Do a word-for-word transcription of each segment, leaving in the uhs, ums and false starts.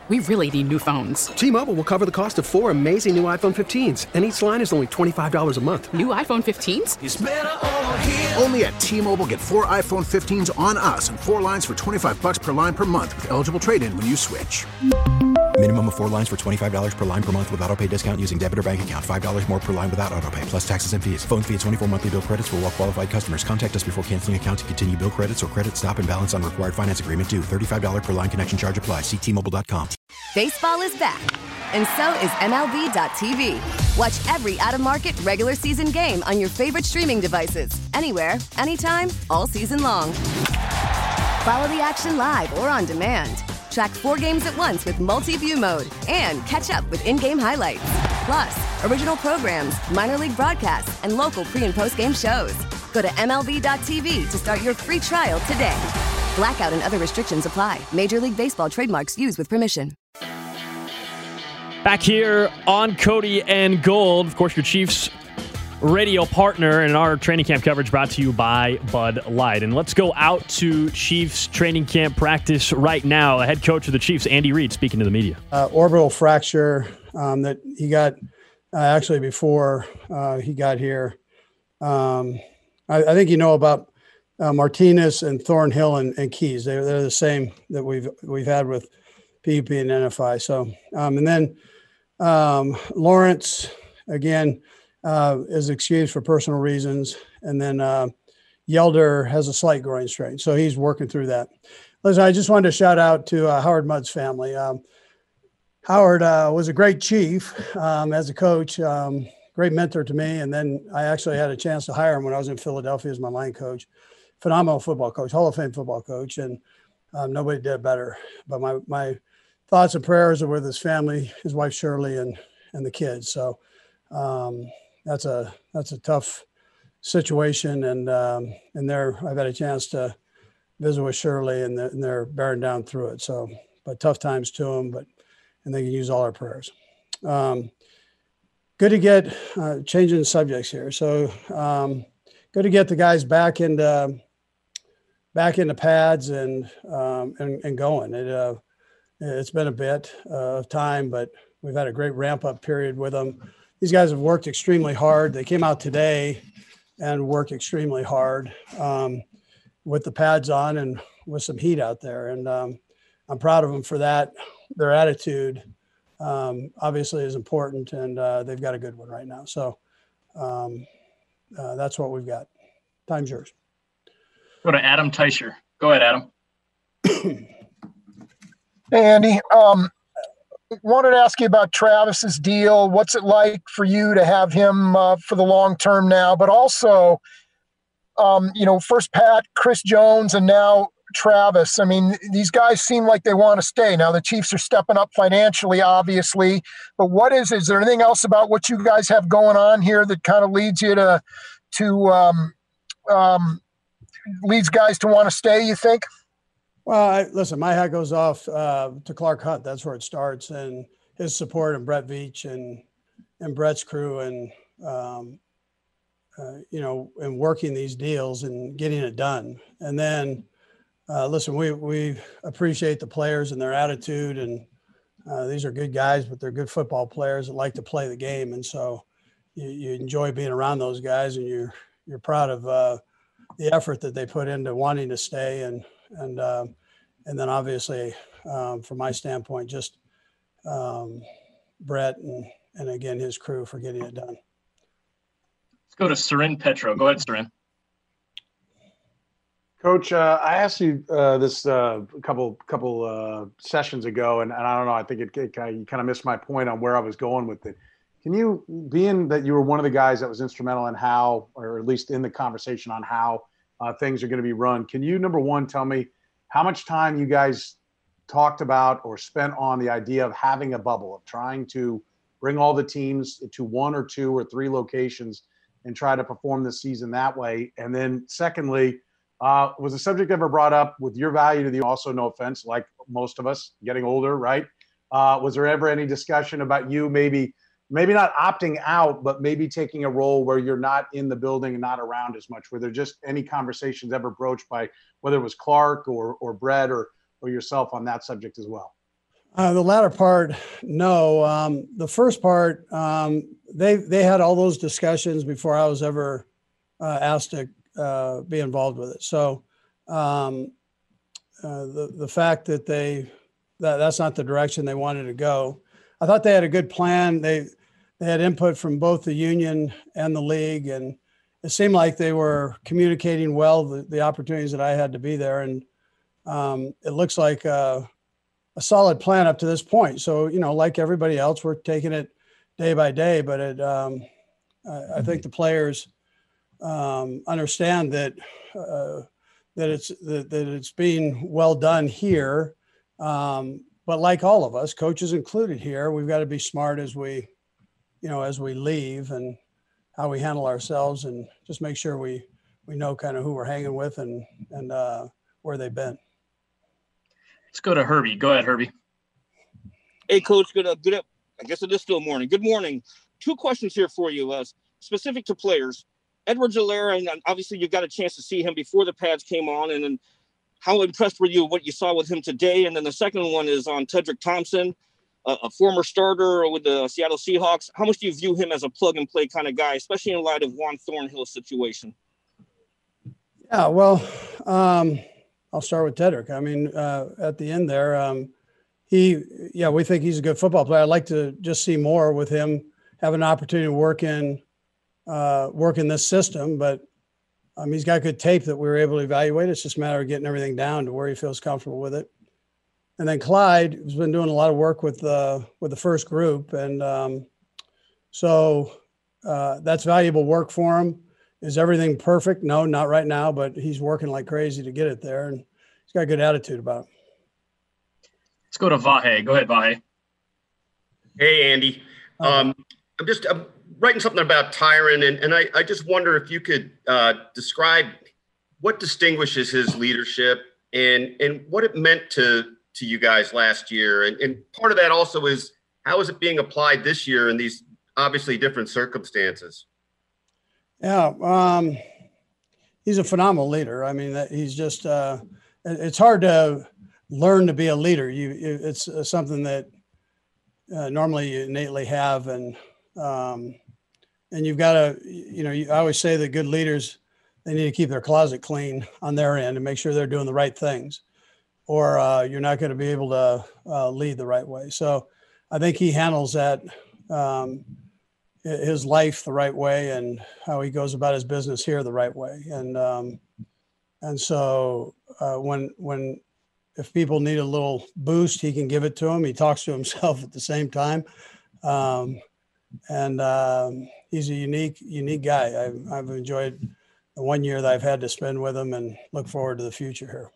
We really need new phones. T-Mobile will cover the cost of four amazing new iPhone fifteens, and each line is only twenty-five dollars a month. New iPhone fifteens? It's better over here. Only at T-Mobile, get four iPhone fifteens on us and four lines for twenty-five dollars per line per month with eligible trade-in when you switch. Minimum of four lines for twenty-five dollars per line per month with autopay discount using debit or bank account. five dollars more per line without autopay, plus taxes and fees. Phone fee at twenty-four monthly bill credits for well-qualified customers. Contact us before canceling account to continue bill credits or credit stop and balance on required finance agreement due. thirty-five dollars per line connection charge applies. See T Mobile dot com. Baseball is back, and so is M L B dot T V. Watch every out-of-market regular season game on your favorite streaming devices. Anywhere, anytime, all season long. Follow the action live or on demand. Track four games at once with multi-view mode and catch up with in-game highlights. Plus, original programs, minor league broadcasts, and local pre- and post-game shows. Go to M L B dot T V to start your free trial today. Blackout and other restrictions apply. Major League Baseball trademarks used with permission. Back here on Cody and Gold, of course, your Chiefs radio partner, and our training camp coverage brought to you by Bud Light. And let's go out to Chiefs training camp practice right now. The head coach of the Chiefs, Andy Reid, speaking to the media. Uh, orbital fracture um, that he got uh, actually before uh, he got here. Um, I, I think you know about uh, Martinez and Thornhill and, and Keys. They're, they're the same that we've we've had with P U P and N F I. So, um, and then um, Lawrence, again, uh, is excused for personal reasons. And then uh, Yelder has a slight groin strain. So he's working through that. Listen, I just wanted to shout out to uh, Howard Mudd's family. Um, Howard uh, was a great chief um, as a coach, um, great mentor to me. And then I actually had a chance to hire him when I was in Philadelphia as my line coach. Phenomenal football coach, Hall of Fame football coach. And um, nobody did better. But my, my thoughts and prayers are with his family, his wife Shirley, and and the kids. So um, that's a that's a tough situation, and um, and there I've had a chance to visit with Shirley, and they're, and they're bearing down through it. So, but tough times to them, but and they can use all our prayers. Um, good to get uh, changing subjects here. So um, good to get the guys back into back into pads and um, and, and going. It. Uh, It's been a bit uh, of time, but we've had a great ramp up period with them. These guys have worked extremely hard. They came out today and worked extremely hard um, with the pads on and with some heat out there. And um, I'm proud of them for that. Their attitude um, obviously is important, and uh, they've got a good one right now. So um, uh, that's what we've got. Time's yours. Go to Adam Teicher. Go ahead, Adam. Hey, Andy, um, wanted to ask you about Travis's deal. What's it like for you to have him uh, for the long term now, but also, um, you know, first Pat, Chris Jones, and now Travis. I mean, these guys seem like they want to stay. Now the Chiefs are stepping up financially, obviously, but what is, is there anything else about what you guys have going on here that kind of leads you to, to, um, um, leads guys to want to stay, you think? Well, I, listen, my hat goes off uh, to Clark Hunt. That's where it starts, and his support, and Brett Veach and and Brett's crew, and um, uh, you know, and working these deals and getting it done. And then, uh, listen, we we appreciate the players and their attitude, and uh, these are good guys, but they're good football players that like to play the game, and so you, you enjoy being around those guys, and you're you're proud of uh, the effort that they put into wanting to stay. And And um, and then obviously, um, from my standpoint, just um, Brett and, and again, his crew for getting it done. Let's go to Soren Petro. Go ahead, Soren. Coach, uh, I asked you uh, this uh, a couple couple uh, sessions ago, and, and I don't know, I think it, it kind of, you kind of missed my point on where I was going with it. Can you, being that you were one of the guys that was instrumental in how, or at least in the conversation on how Uh, things are going to be run. Can you, number one, tell me how much time you guys talked about or spent on the idea of having a bubble, of trying to bring all the teams to one or two or three locations and try to perform this season that way? And then secondly, uh, was the subject ever brought up with your value to the, also no offense, like most of us getting older, right? Uh, was there ever any discussion about you maybe maybe not opting out, but maybe taking a role where you're not in the building and not around as much? Were there just any conversations ever broached by whether it was Clark or or Brett or or yourself on that subject as well? Uh, the latter part, no. Um, the first part, um, they they had all those discussions before I was ever uh, asked to uh, be involved with it. So um, uh, the the fact that they that that's not the direction they wanted to go. I thought they had a good plan. They they had input from both the union and the league, and it seemed like they were communicating well the, the opportunities that I had to be there. And um, it looks like uh, a solid plan up to this point. So, you know, like everybody else, we're taking it day by day, but it, um, I, I think the players um, understand that, uh, that it's, that, that it's being well done here. Um, but like all of us, coaches included here, we've got to be smart as we, you know, as we leave and how we handle ourselves, and just make sure we, we know kind of who we're hanging with and, and uh, where they've been. Let's go to Herbie. Go ahead, Herbie. Hey, Coach. Good up. Good up. I guess it is still morning. Good morning. Two questions here for you, uh, specific to players. Edwards-Helaire, and obviously you got a chance to see him before the pads came on, and then how impressed were you with what you saw with him today? And then the second one is on Tedrick Thompson, a, a former starter with the Seattle Seahawks. How much do you view him as a plug-and-play kind of guy, especially in light of Juan Thornhill's situation? Yeah, well, um, I'll start with Tedrick. I mean, uh, at the end there, um, he, yeah, we think he's a good football player. I'd like to just see more with him, have an opportunity to work in, uh, work in this system, but Um, he's got good tape that we were able to evaluate. It's just a matter of getting everything down to where he feels comfortable with it. And then Clyde has been doing a lot of work with the with the first group, and um, so uh, that's valuable work for him. Is everything perfect? No, not right now, but he's working like crazy to get it there, and he's got a good attitude about it. Let's go to Vahe. Go ahead, Vahe. Hey, Andy. Um, I'm just I'm writing something about Tyron, and, and I, I just wonder if you could uh, describe what distinguishes his leadership and and what it meant to to you guys last year. And, and part of that also is, how is it being applied this year in these obviously different circumstances? Yeah, um, he's a phenomenal leader. I mean, he's just uh, it's hard to learn to be a leader. You, it's something that uh, normally you innately have, and um, and you've got to, you know, you, I always say that good leaders, they need to keep their closet clean on their end and make sure they're doing the right things, or uh, you're not going to be able to uh, lead the right way. So I think he handles that, um, his life the right way, and how he goes about his business here the right way. And, um, and so uh, when, when, if people need a little boost, he can give it to them. He talks to himself at the same time. Um, and um, he's a unique, unique guy. I've, I've enjoyed the one year that I've had to spend with him, and look forward to the future here.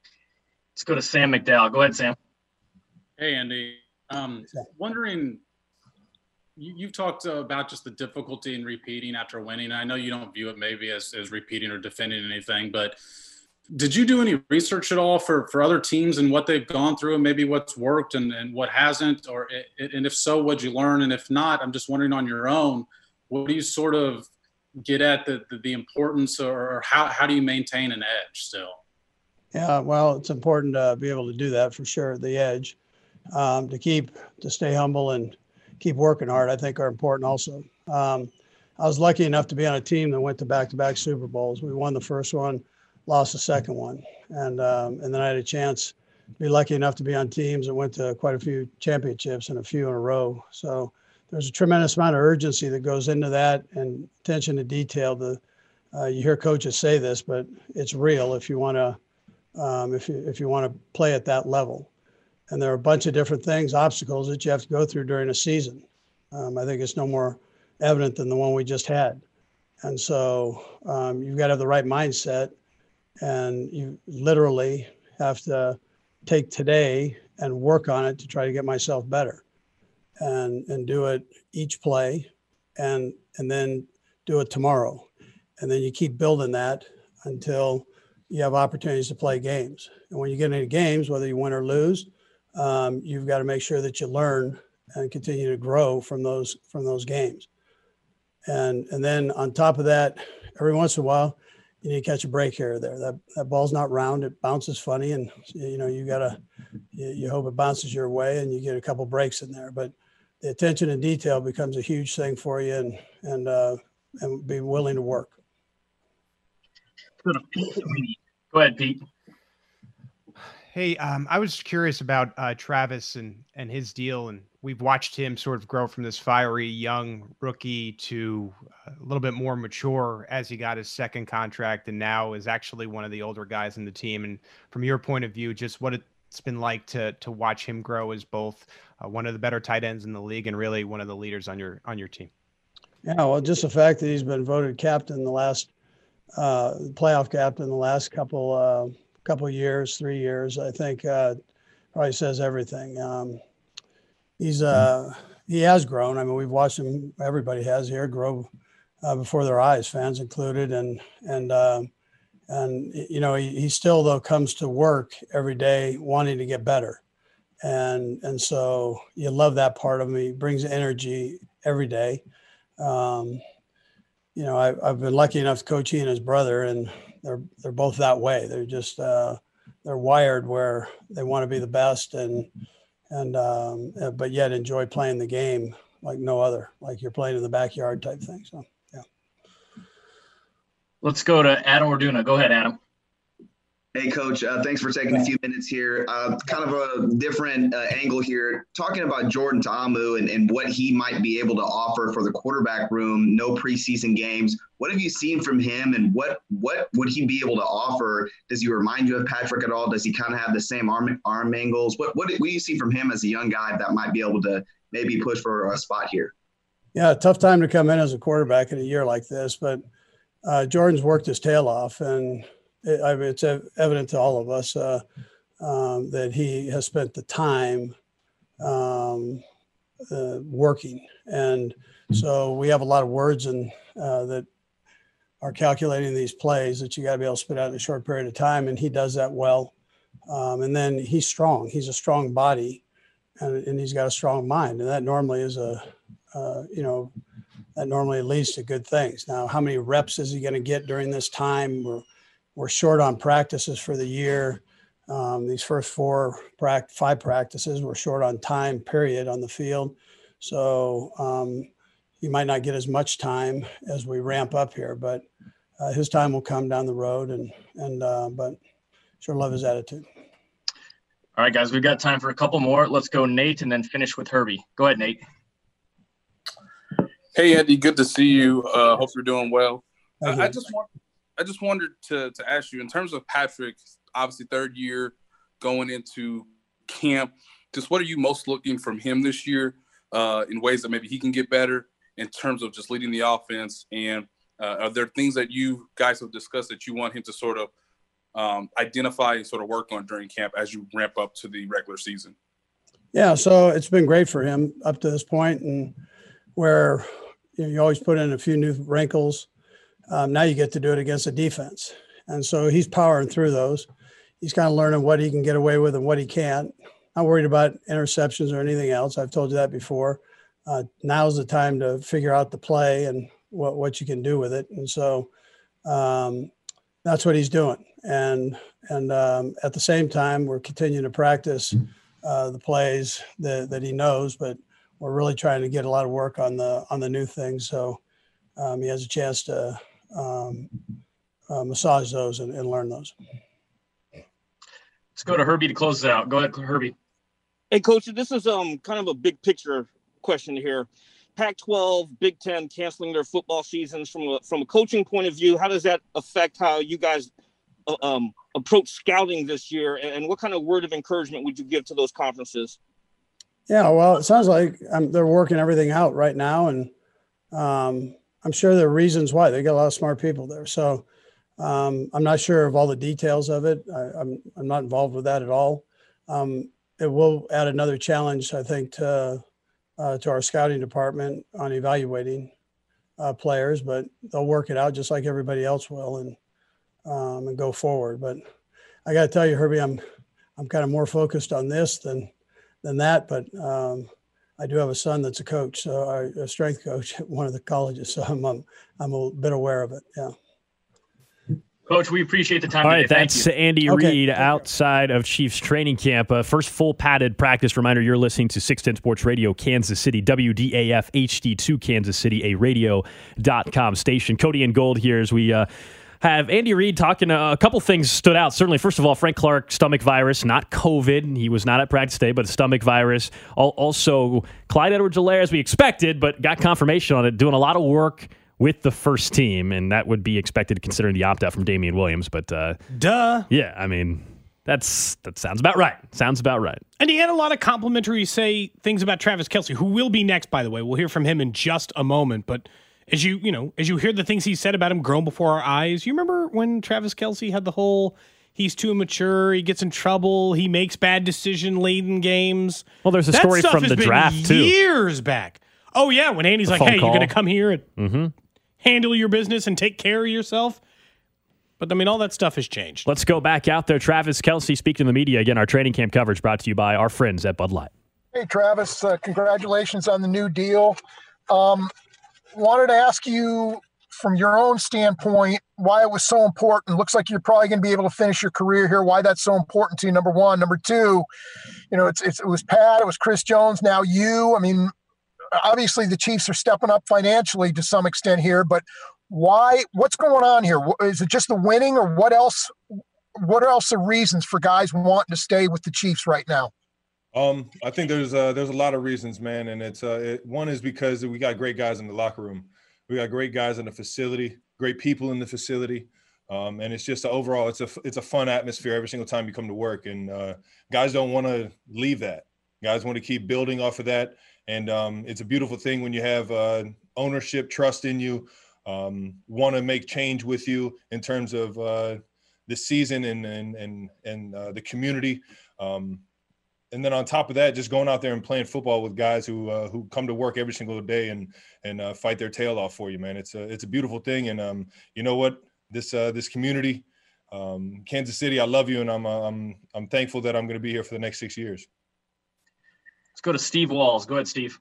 Let's go to Sam McDowell. Go ahead, Sam. Hey, Andy. Um, wondering, you, you've talked uh, about just the difficulty in repeating after winning. I know you don't view it maybe as, as repeating or defending anything, but did you do any research at all for, for other teams and what they've gone through, and maybe what's worked and, and what hasn't? Or it, and if so, what'd you learn? And if not, I'm just wondering on your own, what do you sort of get at the, the, the importance, or how, how do you maintain an edge still? Yeah, well, it's important to be able to do that for sure. The edge, um, to keep, to stay humble and keep working hard, I think are important also. Um, I was lucky enough to be on a team that went to back-to-back Super Bowls. We won the first one, lost the second one. And um, and then I had a chance to be lucky enough to be on teams that went to quite a few championships and a few in a row. So there's a tremendous amount of urgency that goes into that, and attention to detail. The uh, you hear coaches say this, but it's real if you want to um, if you if you want to play at that level. And there are a bunch of different things, obstacles that you have to go through during a season. Um, I think it's no more evident than the one we just had. And so um, you've got to have the right mindset. And you literally have to take today and work on it to try to get myself better, and and do it each play, and and then do it tomorrow. And then you keep building that until you have opportunities to play games. And when you get into games, whether you win or lose, um, you've got to make sure that you learn and continue to grow from those from those games. And and then on top of that, every once in a while, you need to catch a break here or there. That that ball's not round; it bounces funny, and you know you gotta you, you hope it bounces your way, and you get a couple breaks in there. But the attention and detail becomes a huge thing for you, and and uh, and be willing to work. Go to Pete Sweeney. Go ahead, Pete. Hey, um, I was curious about uh, Travis and and his deal, and we've watched him sort of grow from this fiery young rookie to a little bit more mature as he got his second contract, and now is actually one of the older guys in the team. And from your point of view, just what it's been like to to watch him grow as both uh, one of the better tight ends in the league and really one of the leaders on your on your team. Yeah, well, just the fact that he's been voted captain the last uh, playoff captain the last couple. Uh, couple of years, three years, I think uh, probably says everything. Um, he's uh, he has grown. I mean, we've watched him. Everybody has here grow uh, before their eyes, fans included, and and uh, and you know he, he still though comes to work every day wanting to get better, and and so you love that part of him. He brings energy every day. Um, you know, I, I've been lucky enough to coach he and his brother, and they're they're both that way. They're just uh, they're wired where they want to be the best, and and um, but yet enjoy playing the game like no other, like you're playing in the backyard type thing. So yeah. Let's go to Adam Orduna. Go ahead, Adam. Hey, Coach. Uh, thanks for taking a few minutes here. Uh, kind of a different uh, angle here, talking about Jordan Ta'amu and, and what he might be able to offer for the quarterback room. No preseason games. What have you seen from him, and what what would he be able to offer? Does he remind you of Patrick at all? Does he kind of have the same arm arm angles? What what, what do you see from him as a young guy that might be able to maybe push for a spot here? Yeah, tough time to come in as a quarterback in a year like this, but uh, Jordan's worked his tail off, and it, I mean, it's evident to all of us uh, um, that he has spent the time um, uh, working, and so we have a lot of words and uh, that are calculating these plays that you got to be able to spit out in a short period of time, and he does that well. Um, and then he's strong. He's a strong body, and, and he's got a strong mind, and that normally is a, uh, you know, that normally leads to good things. Now, how many reps is he going to get during this time? We're we're short on practices for the year. Um, these first four, pract- five practices, we're short on time. Period on the field, so. Um, He might not get as much time as we ramp up here, but uh, his time will come down the road, and and uh, but sure love his attitude. All right, guys, we've got time for a couple more. Let's go Nate and then finish with Herbie. Go ahead, Nate. Hey, Andy, good to see you. Uh, hope you're doing well. I, you. I just want, I just wanted to to ask you in terms of Patrick, obviously third year going into camp. Just what are you most looking from him this year uh, in ways that maybe he can get better in terms of just leading the offense? And uh, are there things that you guys have discussed that you want him to sort of um, identify and sort of work on during camp as you ramp up to the regular season? Yeah, so it's been great for him up to this point, and where you know, you always put in a few new wrinkles. Um, now you get to do it against a defense. And so he's powering through those. He's kind of learning what he can get away with and what he can't. Not worried about interceptions or anything else. I've told you that before. Uh, now's the time to figure out the play and what, what you can do with it. And so um, that's what he's doing. And and um, at the same time, we're continuing to practice uh, the plays that, that he knows, but we're really trying to get a lot of work on the on the new things. So um, he has a chance to um, uh, massage those and, and learn those. Let's go to Herbie to close it out. Go ahead, Herbie. Hey, Coach, this is um kind of a big picture question here. Pac twelve, Big Ten canceling their football seasons from a, from a coaching point of view. How does that affect how you guys uh, um, approach scouting this year? And, and what kind of word of encouragement would you give to those conferences? Yeah, well, it sounds like um, they're working everything out right now. And um, I'm sure there are reasons why. They got a lot of smart people there. So um, I'm not sure of all the details of it. I, I'm, I'm not involved with that at all. Um, it will add another challenge, I think, to Uh, to our scouting department on evaluating uh, players, but they'll work it out just like everybody else will, and um, and go forward. But I got to tell you, Herbie, I'm I'm kind of more focused on this than than that. But um, I do have a son that's a coach, so I, a strength coach at one of the colleges, so I'm I'm, I'm a bit aware of it. Yeah. Coach, we appreciate the time All today. right, Thank that's you. Andy Okay. Reid outside of Chiefs training camp. Uh, first full padded practice. Reminder, you're listening to six ten Sports Radio, Kansas City, W D A F H D two, Kansas City, a radio dot com station. Cody and Gold here as we uh, have Andy Reid talking. Uh, a couple things stood out. Certainly, first of all, Frank Clark, stomach virus, not COVID. He was not at practice today, but a stomach virus. Al- Also, Clyde Edwards-Helaire, as we expected, but got confirmation on it, doing a lot of work with the first team, and that would be expected considering the opt-out from Damian Williams. But uh, duh. Yeah, I mean, that's that sounds about right. Sounds about right. And he had a lot of complimentary say things about Travis Kelce, who will be next, by the way. We'll hear from him in just a moment. But as you, you know, as you hear the things he said about him grown before our eyes, you remember when Travis Kelce had the whole he's too immature, he gets in trouble, he makes bad decision late in games. Well, there's a That story stuff from has the been draft, too. years back. Oh, yeah, when Andy's The like, phone hey, call. you're going to come here and Mm-hmm. handle your business and take care of yourself. But, I mean, all that stuff has changed. Let's go back out there. Travis Kelce speaking to the media. Again, our training camp coverage brought to you by our friends at Bud Light. Hey, Travis, uh, congratulations on the new deal. Um, wanted to ask you, from your own standpoint, why it was so important. Looks like you're probably going to be able to finish your career here. Why that's so important to you, number one. Number two, you know, it's, it's it was Pat, it was Chris Jones, now you. I mean, obviously the Chiefs are stepping up financially to some extent here, but why, what's going on here? Is it just the winning, or what else, what are else the reasons for guys wanting to stay with the Chiefs right now? Um, I think there's uh, there's a lot of reasons, man, and it's uh, it, one is because we got great guys in the locker room, we got great guys in the facility, great people in the facility, um, and it's just a, overall it's a it's a fun atmosphere every single time you come to work, and uh, guys don't want to leave that. Guys want to keep building off of that, and um, it's a beautiful thing when you have uh, ownership, trust in you, um, want to make change with you in terms of uh, the season and and and and uh, the community. Um, And then on top of that, just going out there and playing football with guys who uh, who come to work every single day and and uh, fight their tail off for you, man. It's a it's a beautiful thing, and um, you know what? This uh, this community, um, Kansas City, I love you, and I'm uh, I'm I'm thankful that I'm going to be here for the next six years. Let's go to Steve Walls. Go ahead, Steve.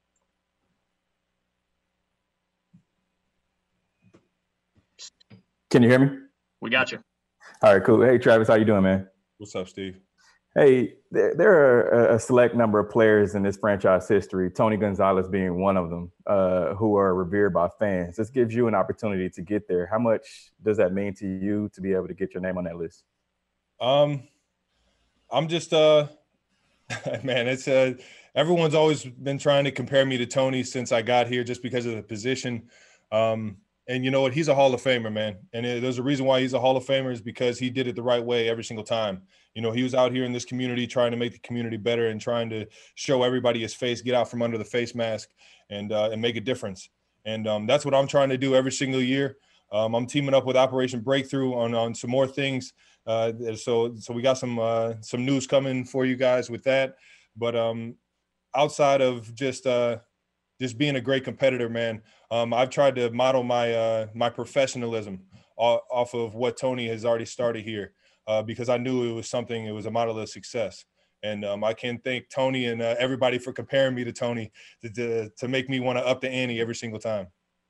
Can you hear me? We got you. All right, cool. Hey, Travis, how you doing, man? What's up, Steve? Hey, there, there are a, a select number of players in this franchise history, Tony Gonzalez being one of them, uh, who are revered by fans. This gives you an opportunity to get there. How much does that mean to you to be able to get your name on that list? Um, I'm just, uh, man, it's uh, everyone's always been trying to compare me to Tony since I got here, just because of the position. Um, and you know what? He's a Hall of Famer, man. And it, there's a reason why he's a Hall of Famer, is because he did it the right way every single time. You know, he was out here in this community trying to make the community better and trying to show everybody his face, get out from under the face mask, and uh, and make a difference. And um, that's what I'm trying to do every single year. Um, I'm teaming up with Operation Breakthrough on on some more things. Uh, so so we got some uh, some news coming for you guys with that. But um, outside of just uh, just being a great competitor, man, um, I've tried to model my uh, my professionalism off of what Tony has already started here. Uh, because I knew it was something, it was a model of success. And um, I can thank Tony and uh, everybody for comparing me to Tony to, to, to make me want to up the ante every single time.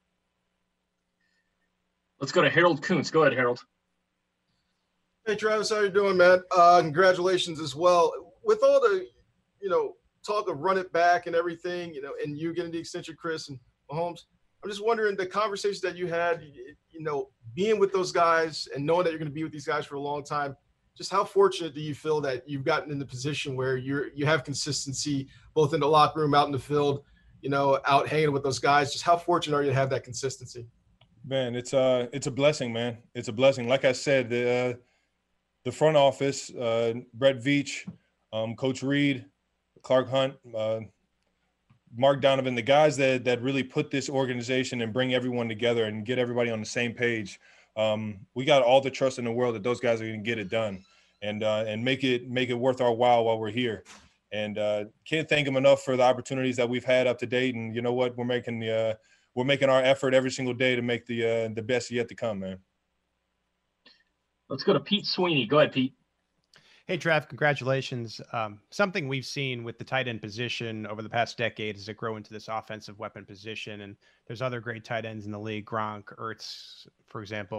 Let's go to Harold Kuntz. Go ahead, Harold. Hey, Travis, how you doing, man? Uh, congratulations as well. With all the, you know, talk of run it back and everything, you know, and you getting the extension, Chris and Mahomes, I'm just wondering the conversations that you had, you know, being with those guys and knowing that you're going to be with these guys for a long time, just how fortunate do you feel that you've gotten in the position where you're, you have consistency both in the locker room, out in the field, you know, out hanging with those guys? Just how fortunate are you to have that consistency? Man, it's uh it's a blessing, man. It's a blessing. Like I said, the uh, the front office, uh, Brett Veach, um, Coach Reed, Clark Hunt, uh, Mark Donovan, the guys that that really put this organization and bring everyone together and get everybody on the same page. Um, we got all the trust in the world that those guys are going to get it done and uh, and make it make it worth our while while we're here. And uh, can't thank them enough for the opportunities that we've had up to date. And you know what, we're making the uh, we're making our effort every single day to make the uh, the best yet to come, man. Let's go to Pete Sweeney. Go ahead, Pete. Hey, Trav, congratulations. Um, something we've seen with the tight end position over the past decade is it grow into this offensive weapon position. And there's other great tight ends in the league, Gronk, Ertz, for example.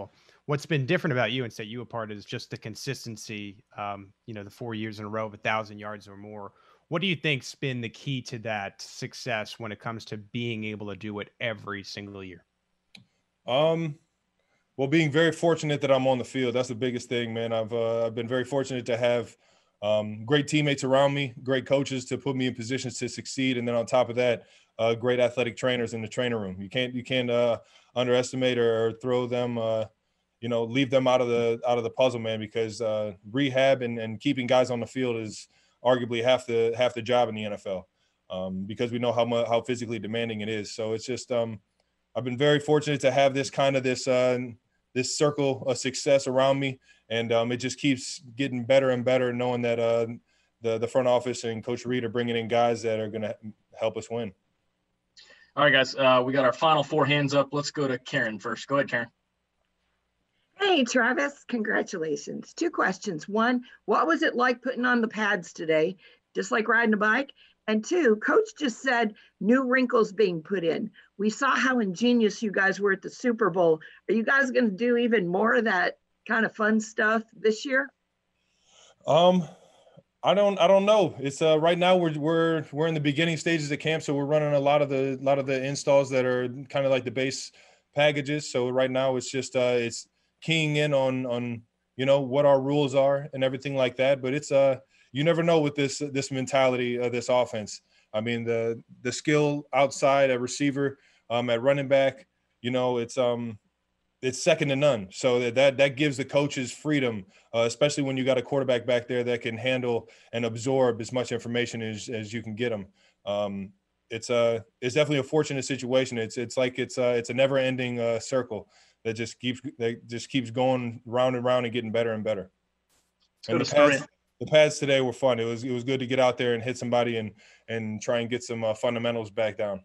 What's been different about you and set you apart is just the consistency. Um, you know, the four years in a row of a thousand yards or more. What do you think's been the key to that success when it comes to being able to do it every single year? Um, well, being very fortunate that I'm on the field. That's the biggest thing, man. I've uh, I've been very fortunate to have um, great teammates around me, great coaches to put me in positions to succeed, and then on top of that, uh, great athletic trainers in the trainer room. You can't you can't uh, underestimate or, or throw them. Uh, you know, leave them out of the out of the puzzle, man, because uh, rehab and, and keeping guys on the field is arguably half the half the job in the N F L, um, because we know how much how physically demanding it is. So it's just um, I've been very fortunate to have this kind of this uh, this circle of success around me, and um, it just keeps getting better and better, knowing that uh, the the front office and Coach Reid are bringing in guys that are going to help us win. All right, guys, uh, we got our final four hands up. Let's go to Karen first. Go ahead, Karen. Hey, Travis, congratulations. Two questions. One, what was it like putting on the pads today, just like riding a bike? And two, Coach just said new wrinkles being put in. We saw how ingenious you guys were at the Super Bowl. Are you guys going to do even more of that kind of fun stuff this year? Um, I don't, I don't know. It's uh, right now we're we're we're in the beginning stages of camp, so we're running a lot of the lot of the installs that are kind of like the base packages. So right now it's just uh, it's keying in on on you know what our rules are and everything like that. But it's uh you never know with this this mentality of this offense. I mean the the skill outside at receiver, um, at running back, you know it's um it's second to none. So that that, that gives the coaches freedom, uh, especially when you got a quarterback back there that can handle and absorb as much information as as you can get them. Um, it's a it's definitely a fortunate situation. It's it's like it's uh it's a never ending uh, circle that just keeps that just keeps going round and round and getting better and better. And the pads, the pads today were fun. It was it was good to get out there and hit somebody and and try and get some uh, fundamentals back down.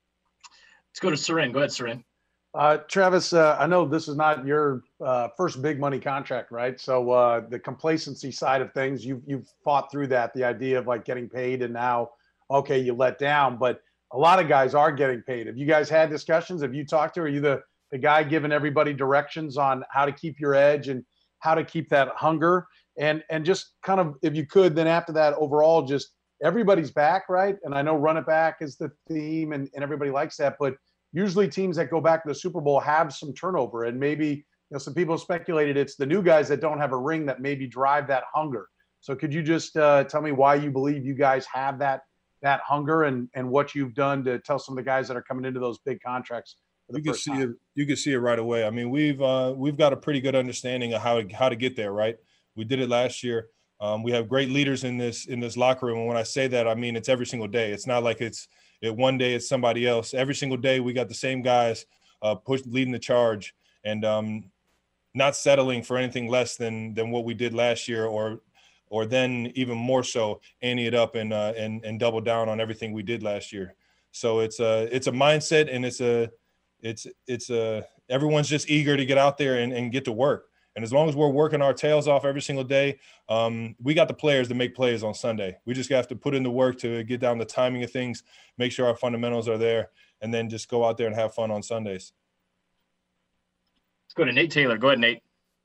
Let's go to Seren. Go ahead, Seren. Uh, Travis, uh, I know this is not your uh, first big money contract, right? So uh, the complacency side of things, you've you've fought through that. The idea of like getting paid and now, okay, you let down, but a lot of guys are getting paid. Have you guys had discussions? Have you talked to? Are you the the guy giving everybody directions on how to keep your edge and how to keep that hunger? And and just kind of, if you could, then after that, overall, just everybody's back, right? And I know run it back is the theme, and, and everybody likes that, but usually teams that go back to the Super Bowl have some turnover, and maybe, you know, some people speculated it's the new guys that don't have a ring that maybe drive that hunger. So could you just uh, tell me why you believe you guys have that that hunger, and and what you've done to tell some of the guys that are coming into those big contracts? You can see it. You can see it right away. I mean, we've uh, we've got a pretty good understanding of how to, how to get there. Right. We did it last year. Um, we have great leaders in this in this locker room, and when I say that, I mean it's every single day. It's not like it's it one day it's somebody else. Every single day we got the same guys uh, push leading the charge, and um, not settling for anything less than than what we did last year, or or then even more so, ante it up and uh, and and double down on everything we did last year. So it's a it's a mindset, and it's a it's it's a everyone's just eager to get out there and, and get to work. And as long as we're working our tails off every single day, um, we got the players to make plays on Sunday. We just have to put in the work to get down the timing of things, make sure our fundamentals are there, and then just go out there and have fun on Sundays. Let's go to Nate Taylor. Go ahead, Nate.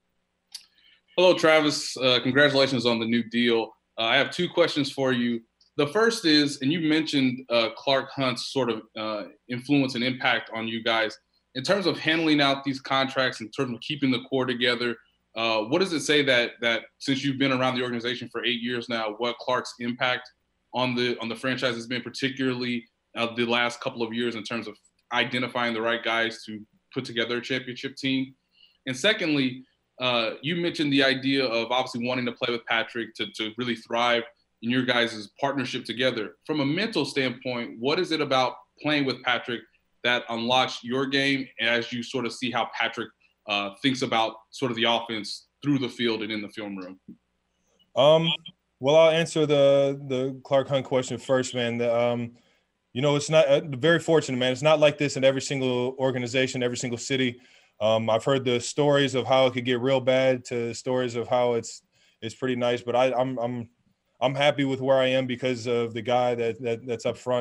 Hello, Travis. Uh, congratulations on the new deal. Uh, I have two questions for you. The first is, and you mentioned uh, Clark Hunt's sort of uh, influence and impact on you guys. In terms of handling out these contracts, in terms of keeping the core together, uh, what does it say that that since you've been around the organization for eight years now, what Clark's impact on the on the franchise has been, particularly uh, the last couple of years, in terms of identifying the right guys to put together a championship team? And secondly, uh, you mentioned the idea of obviously wanting to play with Patrick to to really thrive in your guys' partnership together. From a mental standpoint, what is it about playing with Patrick that unlocks your game as you sort of see how Patrick uh, thinks about sort of the offense through the field and in the film room? Um, well, I'll answer the the Clark Hunt question first, man. The, um, you know, it's not uh, very fortunate, man. It's not like this in every single organization, every single city. Um, I've heard the stories of how it could get real bad to stories of how it's it's pretty nice. But I, I'm I'm I'm happy with where I am because of the guy that, that that's up front.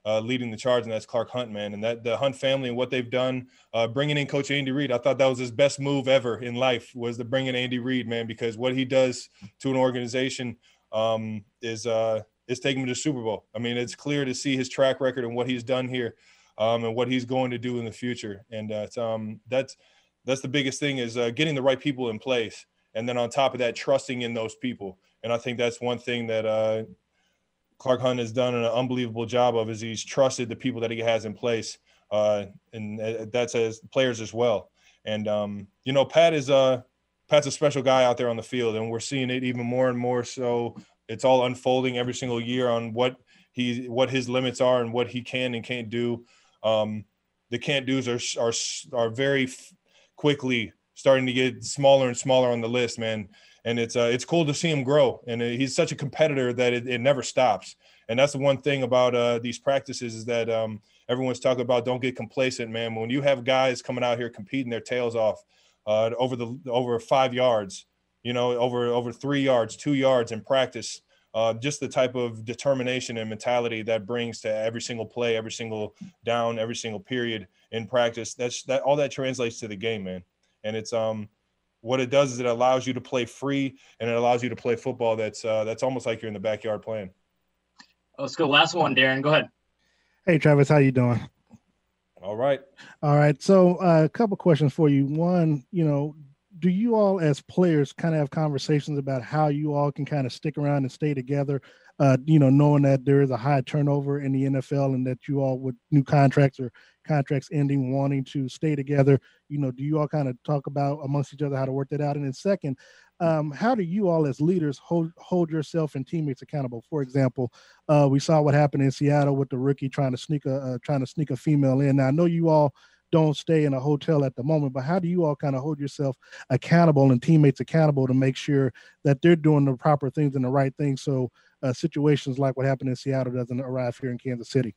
uh, leading the charge, and that's Clark Hunt, man. And that the Hunt family and what they've done, uh, bringing in Coach Andy Reid, I thought that was his best move ever in life, was to bring in Andy Reid, man, because what he does to an organization um, is uh, is taking him to the Super Bowl. I mean, it's clear to see his track record and what he's done here um, and what he's going to do in the future. And uh, it's, um, that's that's the biggest thing, is uh, getting the right people in place. And then on top of that, trusting in those people. And I think that's one thing that uh, Clark Hunt has done an unbelievable job of, is he's trusted the people that he has in place. Uh, and that's as players as well. And, um, you know, Pat is uh, Pat's a special guy out there on the field, and we're seeing it even more and more so. It's all unfolding every single year on what he, what his limits are and what he can and can't do. Um, the can't do's are, are, are very f- quickly starting to get smaller and smaller on the list, man. And it's, uh, it's cool to see him grow. And he's such a competitor that it, it never stops. And that's the one thing about uh, these practices, is that um, everyone's talking about don't get complacent, man. When you have guys coming out here competing their tails off uh, over the over five yards, you know, over over three yards, two yards in practice, uh, just the type of determination and mentality that brings to every single play, every single down, every single period in practice. That's that all that translates to the game, man. And it's um what it does is it allows you to play free, and it allows you to play football that's uh, that's almost like you're in the backyard playing. Let's go. Last one, Darren. Go ahead. Hey, Travis, how you doing? All right. All right. So uh, a couple questions for you. One, you know, do you all as players kind of have conversations about how you all can kind of stick around and stay together, uh, you know, knowing that there is a high turnover in the N F L, and that you all with new contracts or contracts ending, wanting to stay together, you know, do you all kind of talk about amongst each other how to work that out? And then second, um, how do you all as leaders hold, hold yourself and teammates accountable? For example, uh, we saw what happened in Seattle with the rookie trying to sneak a, uh, trying to sneak a female in. Now, I know you all don't stay in a hotel at the moment, but how do you all kind of hold yourself accountable and teammates accountable to make sure that they're doing the proper things and the right things, so uh, situations like what happened in Seattle doesn't arrive here in Kansas City?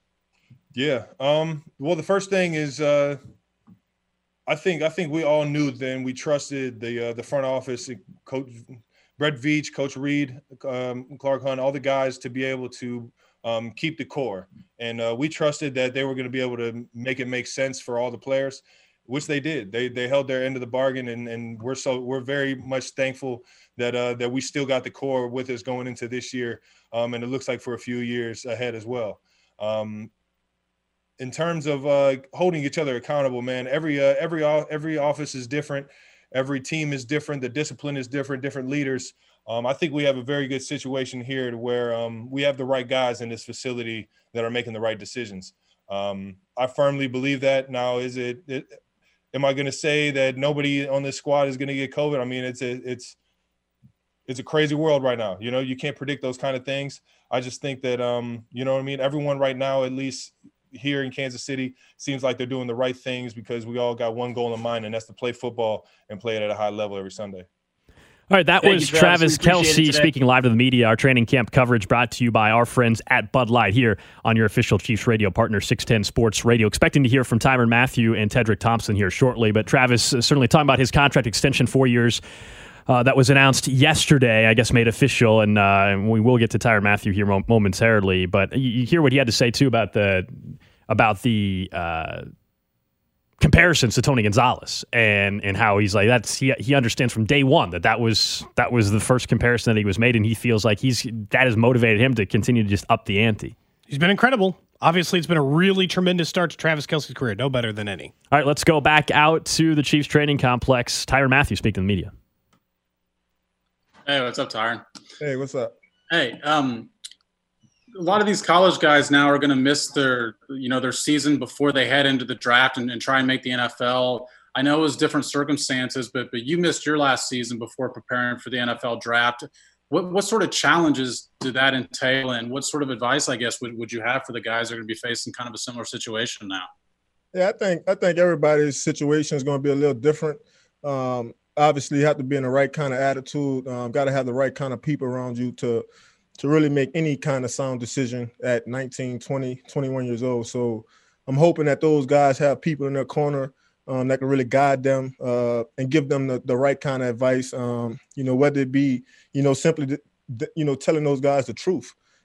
Yeah. Um, well, the first thing is uh, I think I think we all knew then, we trusted the uh, the front office, Coach Brett Veach, Coach Reid, um, Clark Hunt, all the guys, to be able to um, keep the core. And uh, we trusted that they were going to be able to make it make sense for all the players, which they did. They they held their end of the bargain, and, and we're so we're very much thankful that uh, that we still got the core with us going into this year, um, and it looks like for a few years ahead as well. Um, in terms of uh, holding each other accountable, man, every uh, every every office is different, every team is different, the discipline is different, different leaders. Um, I think we have a very good situation here to where um, we have the right guys in this facility that are making the right decisions. Um, I firmly believe that. Now, is it, it am I going to say that nobody on this squad is going to get COVID? I mean, it's a, it's, it's a crazy world right now. You know, you can't predict those kind of things. I just think that, um, you know what I mean? Everyone right now, at least here in Kansas City, seems like they're doing the right things, because we all got one goal in mind, and that's to play football and play it at a high level every Sunday. All right, that Thank was you, Travis. Travis We appreciate it Kelce today. speaking live to the media. Our training camp coverage brought to you by our friends at Bud Light here on your official Chiefs radio partner, six ten Sports Radio. Expecting to hear from Tyrann Mathieu and Tedrick Thompson here shortly, but Travis uh, certainly talking about his contract extension, four years. Uh, that was announced yesterday, I guess made official, and uh, we will get to Tyrann Mathieu here mo- momentarily. But you, you hear what he had to say too about the about the uh, comparisons to Tony Gonzalez, and and how he's like, that's he he understands from day one that that was that was the first comparison that he was made, and he feels like he's that has motivated him to continue to just up the ante. He's been incredible. Obviously, it's been a really tremendous start to Travis Kelce's career. No better than any. All right, let's go back out to the Chiefs training complex. Tyrann Mathieu speaking to the media. Hey, what's up, Tyrann? Hey, what's up? Hey, um, a lot of these college guys now are going to miss their, you know, their season before they head into the draft and, and try and make the N F L. I know it was different circumstances, but but you missed your last season before preparing for the N F L draft. What what sort of challenges did that entail, and what sort of advice, I guess, would, would you have for the guys that are going to be facing kind of a similar situation now? Yeah, I think I think everybody's situation is going to be a little different. Um, obviously, you have to be in the right kind of attitude. Um, got to have the right kind of people around you to to really make any kind of sound decision at nineteen, twenty, twenty-one years old. So I'm hoping that those guys have people in their corner um, that can really guide them uh, and give them the, the right kind of advice, um, you know, whether it be, you know, simply, the, the, you know, telling those guys the truth.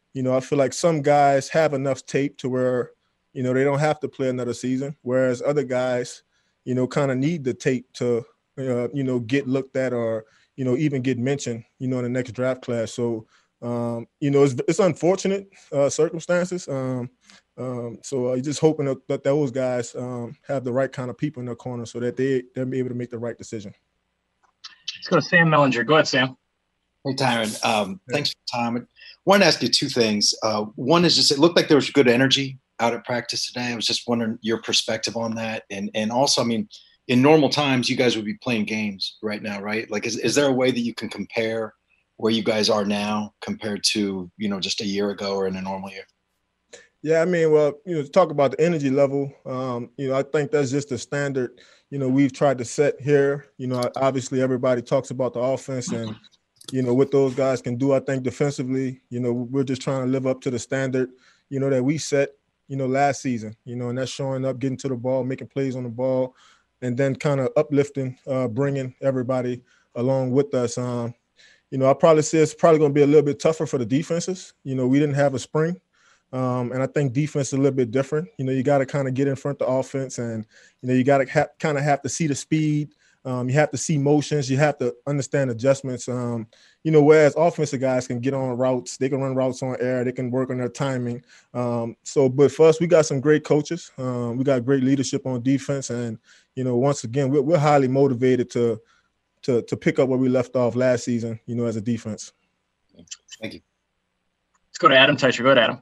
you know, I feel like some guys have enough tape to where, you know, they don't have to play another season, whereas other guys, you know, kind of need the tape to, uh, you know, get looked at or, you know, even get mentioned, you know, in the next draft class. So, um, you know, it's, it's unfortunate uh, circumstances. Um, um, so I'm just hoping that, that those guys um, have the right kind of people in their corner so that they, they're able to make the right decision. Let's go to Sam Mellinger. Go ahead, Sam. Hey, Tyron. Um, thanks for the time. I wanted to ask you two things. Uh, one is just it looked like there was good energy out at practice today. I was just wondering your perspective on that. And and also, I mean, in normal times, you guys would be playing games right now, right? Like, is, is there a way that you can compare where you guys are now compared to, you know, just a year ago or in a normal year? Yeah, I mean, well, you know, to talk about the energy level, um, you know, I think that's just the standard, you know, we've tried to set here. You know, obviously everybody talks about the offense and, you know, what those guys can do. I think defensively, you know, we're just trying to live up to the standard, you know, that we set, you know, last season, you know, and that's showing up, getting to the ball, making plays on the ball, and then kind of uplifting, uh, bringing everybody along with us. Um, you know, I probably say it's probably going to be a little bit tougher for the defenses. You know, we didn't have a spring. Um, and I think defense is a little bit different. You know, you got to kind of get in front of the offense and, you know, you got to ha- kind of have to see the speed. Um, you have to see motions. You have to understand adjustments. Um, you know, whereas offensive guys can get on routes, they can run routes on air, they can work on their timing. Um, so, but for us, we got some great coaches. Um, we got great leadership on defense. And, you know, once again, we're, we're highly motivated to, to, to pick up where we left off last season, you know, as a defense. Thank you. Let's go to Adam Teicher. Go ahead, Adam.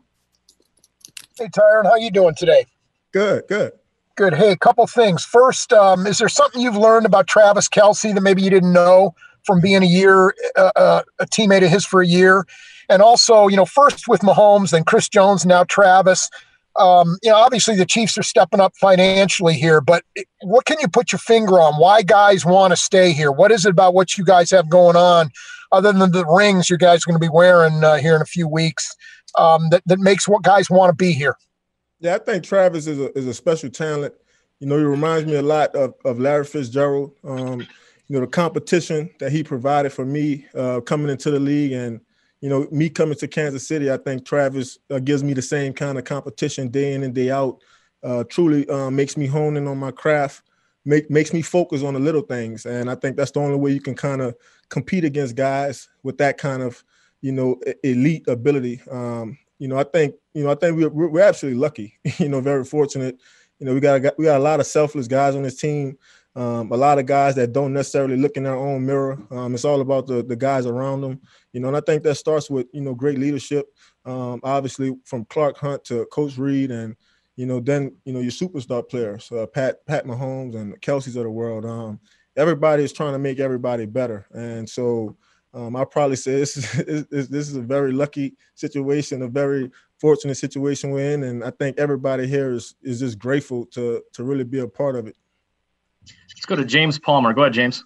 Hey, Tyron, how you doing today? Good, good. Good. Hey, a couple things. First, um, is there something you've learned about Travis Kelce that maybe you didn't know from being a year, uh, uh, a teammate of his for a year? And also, you know, first with Mahomes, then Chris Jones, now Travis. Um, you know, obviously the Chiefs are stepping up financially here, but what can you put your finger on? Why guys want to stay here? What is it about what you guys have going on, other than the rings you guys are going to be wearing uh, here in a few weeks, um, that, that makes what guys want to be here? Yeah, I think Travis is a is a special talent. You know, he reminds me a lot of, of Larry Fitzgerald. Um, you know, the competition that he provided for me uh, coming into the league and, you know, me coming to Kansas City, I think Travis uh, gives me the same kind of competition day in and day out. Uh, truly uh, makes me hone in on my craft, make, makes me focus on the little things. And I think that's the only way you can kind of compete against guys with that kind of, you know, elite ability. Um, you know, I think, you know, I think we're, we're absolutely lucky, you know, very fortunate. You know, we got, we got a lot of selfless guys on this team. Um, a lot of guys that don't necessarily look in their own mirror. Um, it's all about the the guys around them, you know, and I think that starts with, you know, great leadership, um, obviously from Clark Hunt to Coach Reed and, you know, then, you know, your superstar players, uh, Pat Pat Mahomes and Kelce's of the world. Um, everybody is trying to make everybody better. And so um, I'll probably say this is, this is a very lucky situation, a very fortunate situation we're in. And I think everybody here is is just grateful to to really be a part of it. Let's go to James Palmer. Go ahead, James.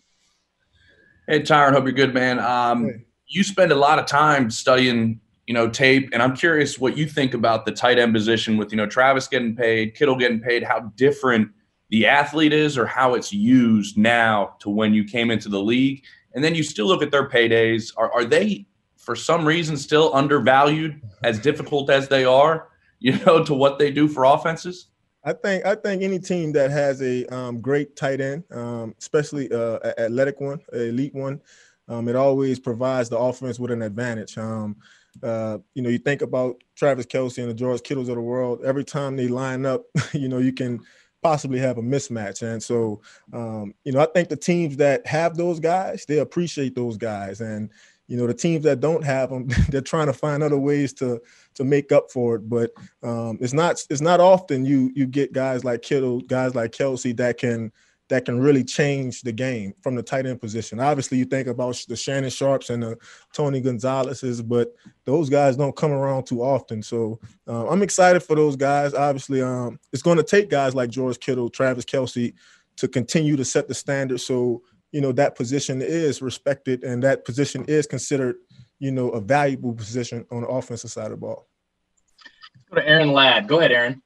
Hey, Tyron, hope you're good, man. Um, hey. You spend a lot of time studying, you know, tape, and I'm curious what you think about the tight end position with, you know, Travis getting paid, Kittle getting paid, how different the athlete is or how it's used now to when you came into the league. And then you still look at their paydays. Are, are they, for some reason, still undervalued, as difficult as they are, you know, to what they do for offenses? I think I think any team that has a um, great tight end, um, especially uh, an athletic one, an elite one, um, it always provides the offense with an advantage. Um, uh, you know, you think about Travis Kelce and the George Kittles of the world. Every time they line up, you know, you can possibly have a mismatch. And so, um, you know, I think the teams that have those guys, they appreciate those guys. And, you know, the teams that don't have them, they're trying to find other ways to to make up for it. But um, it's not it's not often you you get guys like Kittle, guys like Kelce that can that can really change the game from the tight end position. Obviously, you think about the Shannon Sharps and the Tony Gonzalez's, but those guys don't come around too often. So uh, I'm excited for those guys. Obviously, um, it's going to take guys like George Kittle, Travis Kelce to continue to set the standard. So you know, that position is respected and that position is considered, you know, a valuable position on the offensive side of the ball. Let's go to Aaron Ladd. Go ahead, Aaron.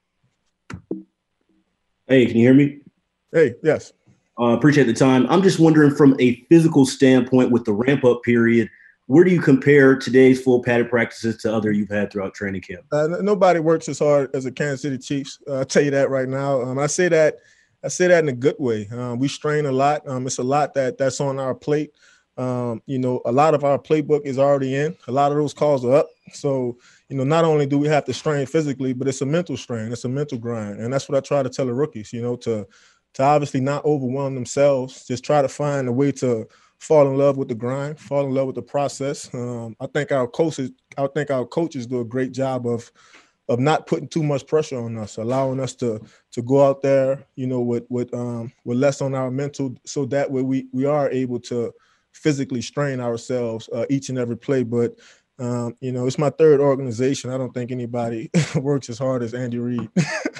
Hey, can you hear me? Hey, yes. Uh, appreciate the time. I'm just wondering from a physical standpoint with the ramp-up period, where do you compare today's full padded practices to other you've had throughout training camp? Uh, nobody works as hard as the Kansas City Chiefs. Uh, I'll tell you that right now. Um, I say that I say that in a good way. Um, we strain a lot. Um, it's a lot that that's on our plate. Um, you know, a lot of our playbook is already in. A lot of those calls are up. So, you know, not only do we have to strain physically, but it's a mental strain. It's a mental grind. And that's what I try to tell the rookies, you know, to to obviously not overwhelm themselves. Just try to find a way to fall in love with the grind, fall in love with the process. Um, I think our coaches, I think our coaches do a great job of of not putting too much pressure on us, allowing us to to go out there, you know, with with um with less on our mental, so that way we we are able to physically strain ourselves uh, each and every play. But um, you know, it's my third organization. I don't think anybody works as hard as Andy Reid.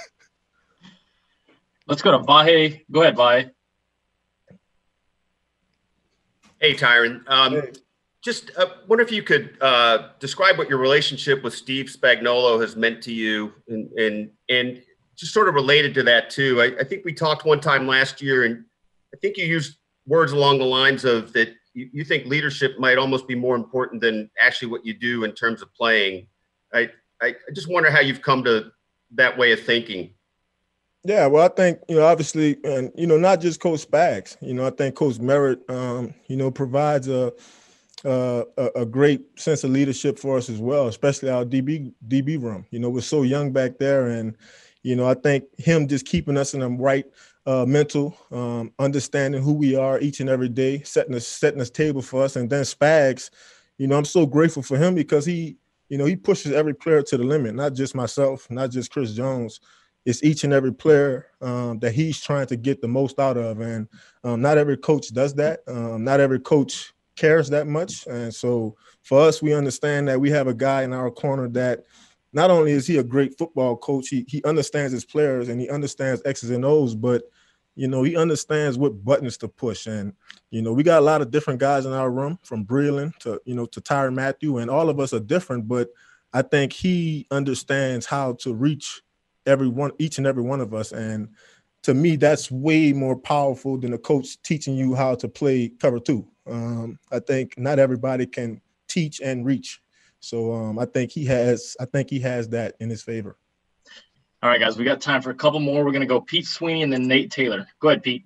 Let's go to Vahe. Go ahead, Vahe. Hey, Tyron. Um, hey. Just uh, wonder if you could uh, describe what your relationship with Steve Spagnuolo has meant to you, and and and just sort of related to that too. I, I think we talked one time last year, and I think you used words along the lines of that you, you think leadership might almost be more important than actually what you do in terms of playing. I I just wonder how you've come to that way of thinking. Yeah, well, I think, you know, obviously, and, you know, not just Coach Spags, you know, I think Coach Merritt, um, you know, provides a, a a great sense of leadership for us as well, especially our D B D B room. You know, we're so young back there, and, you know, I think him just keeping us in the right uh, mental, um, understanding who we are each and every day, setting a setting this table for us. And then Spags, you know, I'm so grateful for him because he, you know, he pushes every player to the limit, not just myself, not just Chris Jones. It's each and every player um, that he's trying to get the most out of. And um, not every coach does that. Um, not every coach cares that much. And so for us, we understand that we have a guy in our corner that not only is he a great football coach, he, he understands his players and he understands X's and O's, but, you know, he understands what buttons to push. And, you know, we got a lot of different guys in our room, from Breeland to, you know, to Tyrann Mathieu, and all of us are different, but I think he understands how to reach every one, each and every one of us. And to me, that's way more powerful than a coach teaching you how to play cover two. Um, I think not everybody can teach and reach. So um, I think he has, I think he has that in his favor. All right, guys, we got time for a couple more. We're going to go Pete Sweeney and then Nate Taylor. Go ahead, Pete.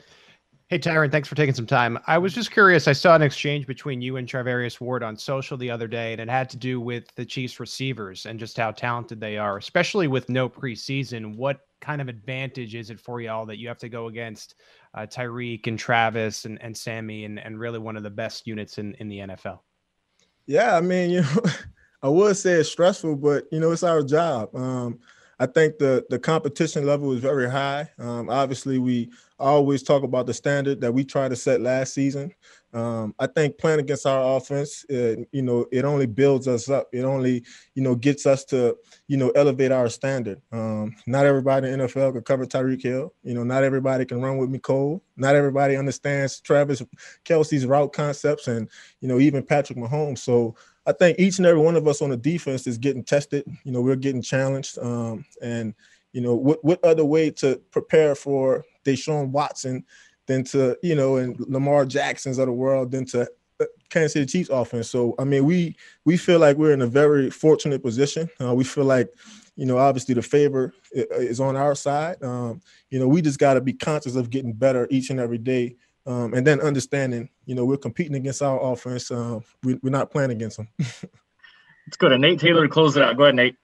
Hey, Tyron, thanks for taking some time. I was just curious. I saw an exchange between you and Charvarius Ward on social the other day, and it had to do with the Chiefs receivers and just how talented they are, especially with no preseason. What kind of advantage is it for y'all that you have to go against uh, Tyreek and Travis and, and Sammy and, and really one of the best units in, in the N F L? Yeah, I mean, you know, I would say it's stressful, but, you know, it's our job. Um, I think the the competition level is very high. Um, obviously, we always talk about the standard that we tried to set last season. Um, I think playing against our offense, it, you know, it only builds us up. It only, you know, gets us to, you know, elevate our standard. Um, not everybody in the N F L can cover Tyreek Hill. You know, not everybody can run with Mecole. Not everybody understands Travis Kelce's route concepts and, you know, even Patrick Mahomes. So I think each and every one of us on the defense is getting tested. You know, we're getting challenged. Um, and, you know, what, what other way to prepare for Deshaun Watson than to, you know, and Lamar Jacksons of the world than to Kansas City Chiefs offense. So, I mean, we we feel like we're in a very fortunate position. Uh, we feel like, you know, obviously the favor is on our side. Um, you know, we just got to be conscious of getting better each and every day. Um, and then understanding, you know, we're competing against our offense. Uh, we, we're not playing against them. Let's go to Nate Taylor to close it out. Go ahead, Nate.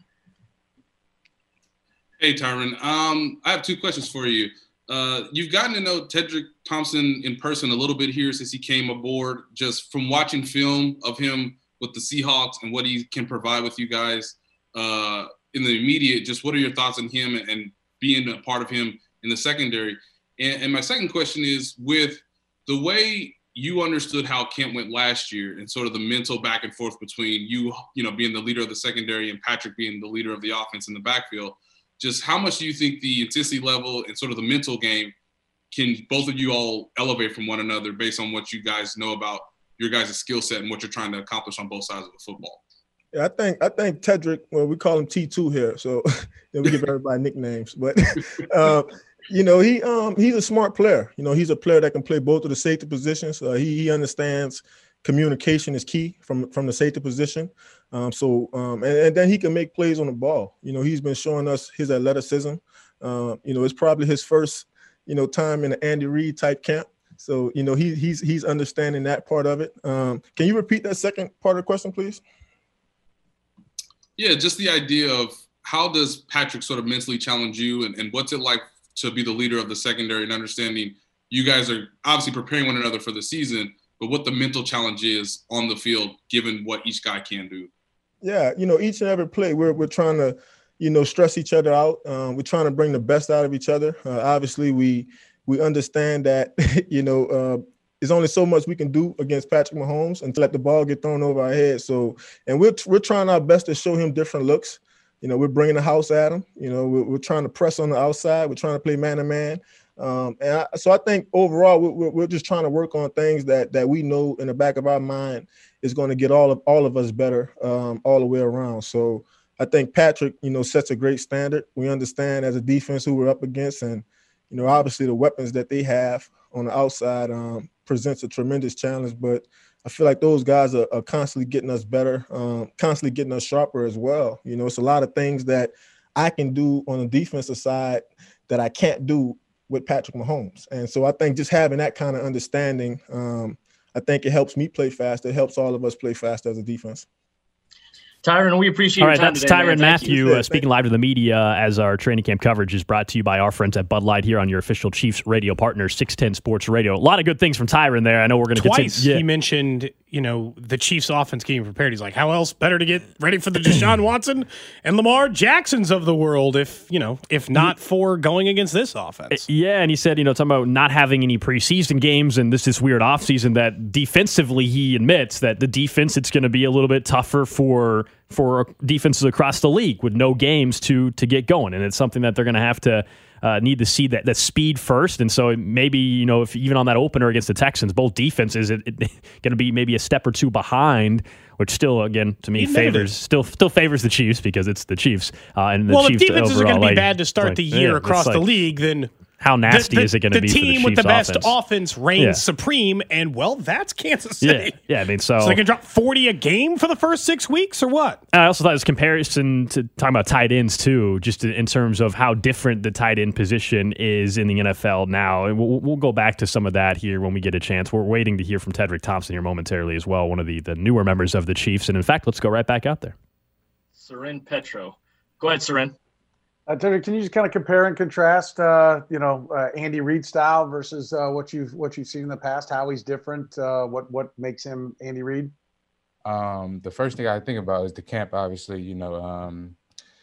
Hey, Tyron. Um, I have two questions for you. Uh, you've gotten to know Tedric Thompson in person a little bit here since he came aboard. Just from watching film of him with the Seahawks and what he can provide with you guys uh, in the immediate, just what are your thoughts on him and, and being a part of him in the secondary? And, and my second question is, with the way you understood how camp went last year and sort of the mental back and forth between you, you know, being the leader of the secondary and Patrick being the leader of the offense in the backfield, just how much do you think the intensity level and sort of the mental game can both of you all elevate from one another based on what you guys know about your guys' skill set and what you're trying to accomplish on both sides of the football? Yeah, I think I think Tedric, well, we call him T two here, so we give everybody nicknames. But uh, you know, he um he's a smart player. You know, he's a player that can play both of the safety positions. Uh, he he understands communication is key from from the safety position. Um, so um, and, and then he can make plays on the ball. You know, he's been showing us his athleticism. Uh, you know, it's probably his first, you know, time in an Andy Reid type camp. So, you know, he, he's he's understanding that part of it. Um, can you repeat that second part of the question, please? Yeah, just the idea of how does Patrick sort of mentally challenge you, and, and what's it like to be the leader of the secondary and understanding you guys are obviously preparing one another for the season, but what the mental challenge is on the field given what each guy can do? Yeah, you know, each and every play we're we're trying to, you know, stress each other out. Um, we're trying to bring the best out of each other. Uh, obviously, we we understand that, you know, uh, there's only so much we can do against Patrick Mahomes and to let the ball get thrown over our head. So, and we're we're trying our best to show him different looks. You know, we're bringing the house at him. You know, we're, we're trying to press on the outside. We're trying to play man to man. Um, and I, so I think overall we're, we're just trying to work on things that that we know in the back of our mind is going to get all of all of us better um, all the way around. So I think Patrick, you know, sets a great standard. We understand as a defense who we're up against, and you know, obviously the weapons that they have on the outside um, presents a tremendous challenge. But I feel like those guys are, are constantly getting us better, um, constantly getting us sharper as well. You know, it's a lot of things that I can do on the defensive side that I can't do with Patrick Mahomes. And so I think just having that kind of understanding, um, I think it helps me play faster. It helps all of us play faster as a defense. Tyrann, we appreciate All your right, time that's today, Tyrann man. Thank Mathieu you. uh, speaking live to the media as our training camp coverage is brought to you by our friends at Bud Light here on your official Chiefs radio partner, six ten Sports Radio. A lot of good things from Tyrann there. I know we're going to Twice continue. Yeah. he mentioned, you know, the Chiefs offense getting prepared. He's like, how else better to get ready for the Deshaun Watson and Lamar Jacksons of the world if, you know, if not for going against this offense. Yeah, and he said, you know, talking about not having any preseason games and this this weird offseason that defensively he admits that the defense, it's going to be a little bit tougher for for defenses across the league with no games to to get going. And it's something that they're going to have to uh, need to see that, that speed first. And so maybe, you know, if even on that opener against the Texans, both defenses it, it, going to be maybe a step or two behind, which still, again, to me, favors still still favors the Chiefs because it's the Chiefs. Uh, and the well, Chiefs if defenses overall, are going to be like, bad to start like, the year yeah, across like, the league, then how nasty the, the, is it going to be the for the team Chiefs with the best offense? offense reigns Yeah. supreme, and, well, that's Kansas Yeah, City. yeah. I mean, so, So they can drop forty a game for the first six weeks or what? I also thought this comparison to talking about tight ends too, just in terms of how different the tight end position is in the N F L now. And we'll, we'll go back to some of that here when we get a chance. We're waiting to hear from Tedrick Thompson here momentarily as well, one of the, the newer members of the Chiefs. And in fact, let's go right back out there. Soren Petro. Go ahead, Soren. Uh, Tedrick, can you just kind of compare and contrast, uh, you know, uh, Andy Reid style versus uh, what you've what you've seen in the past? How he's different? Uh, what what makes him Andy Reid? Um, the first thing I think about is the camp. Obviously, you know, um,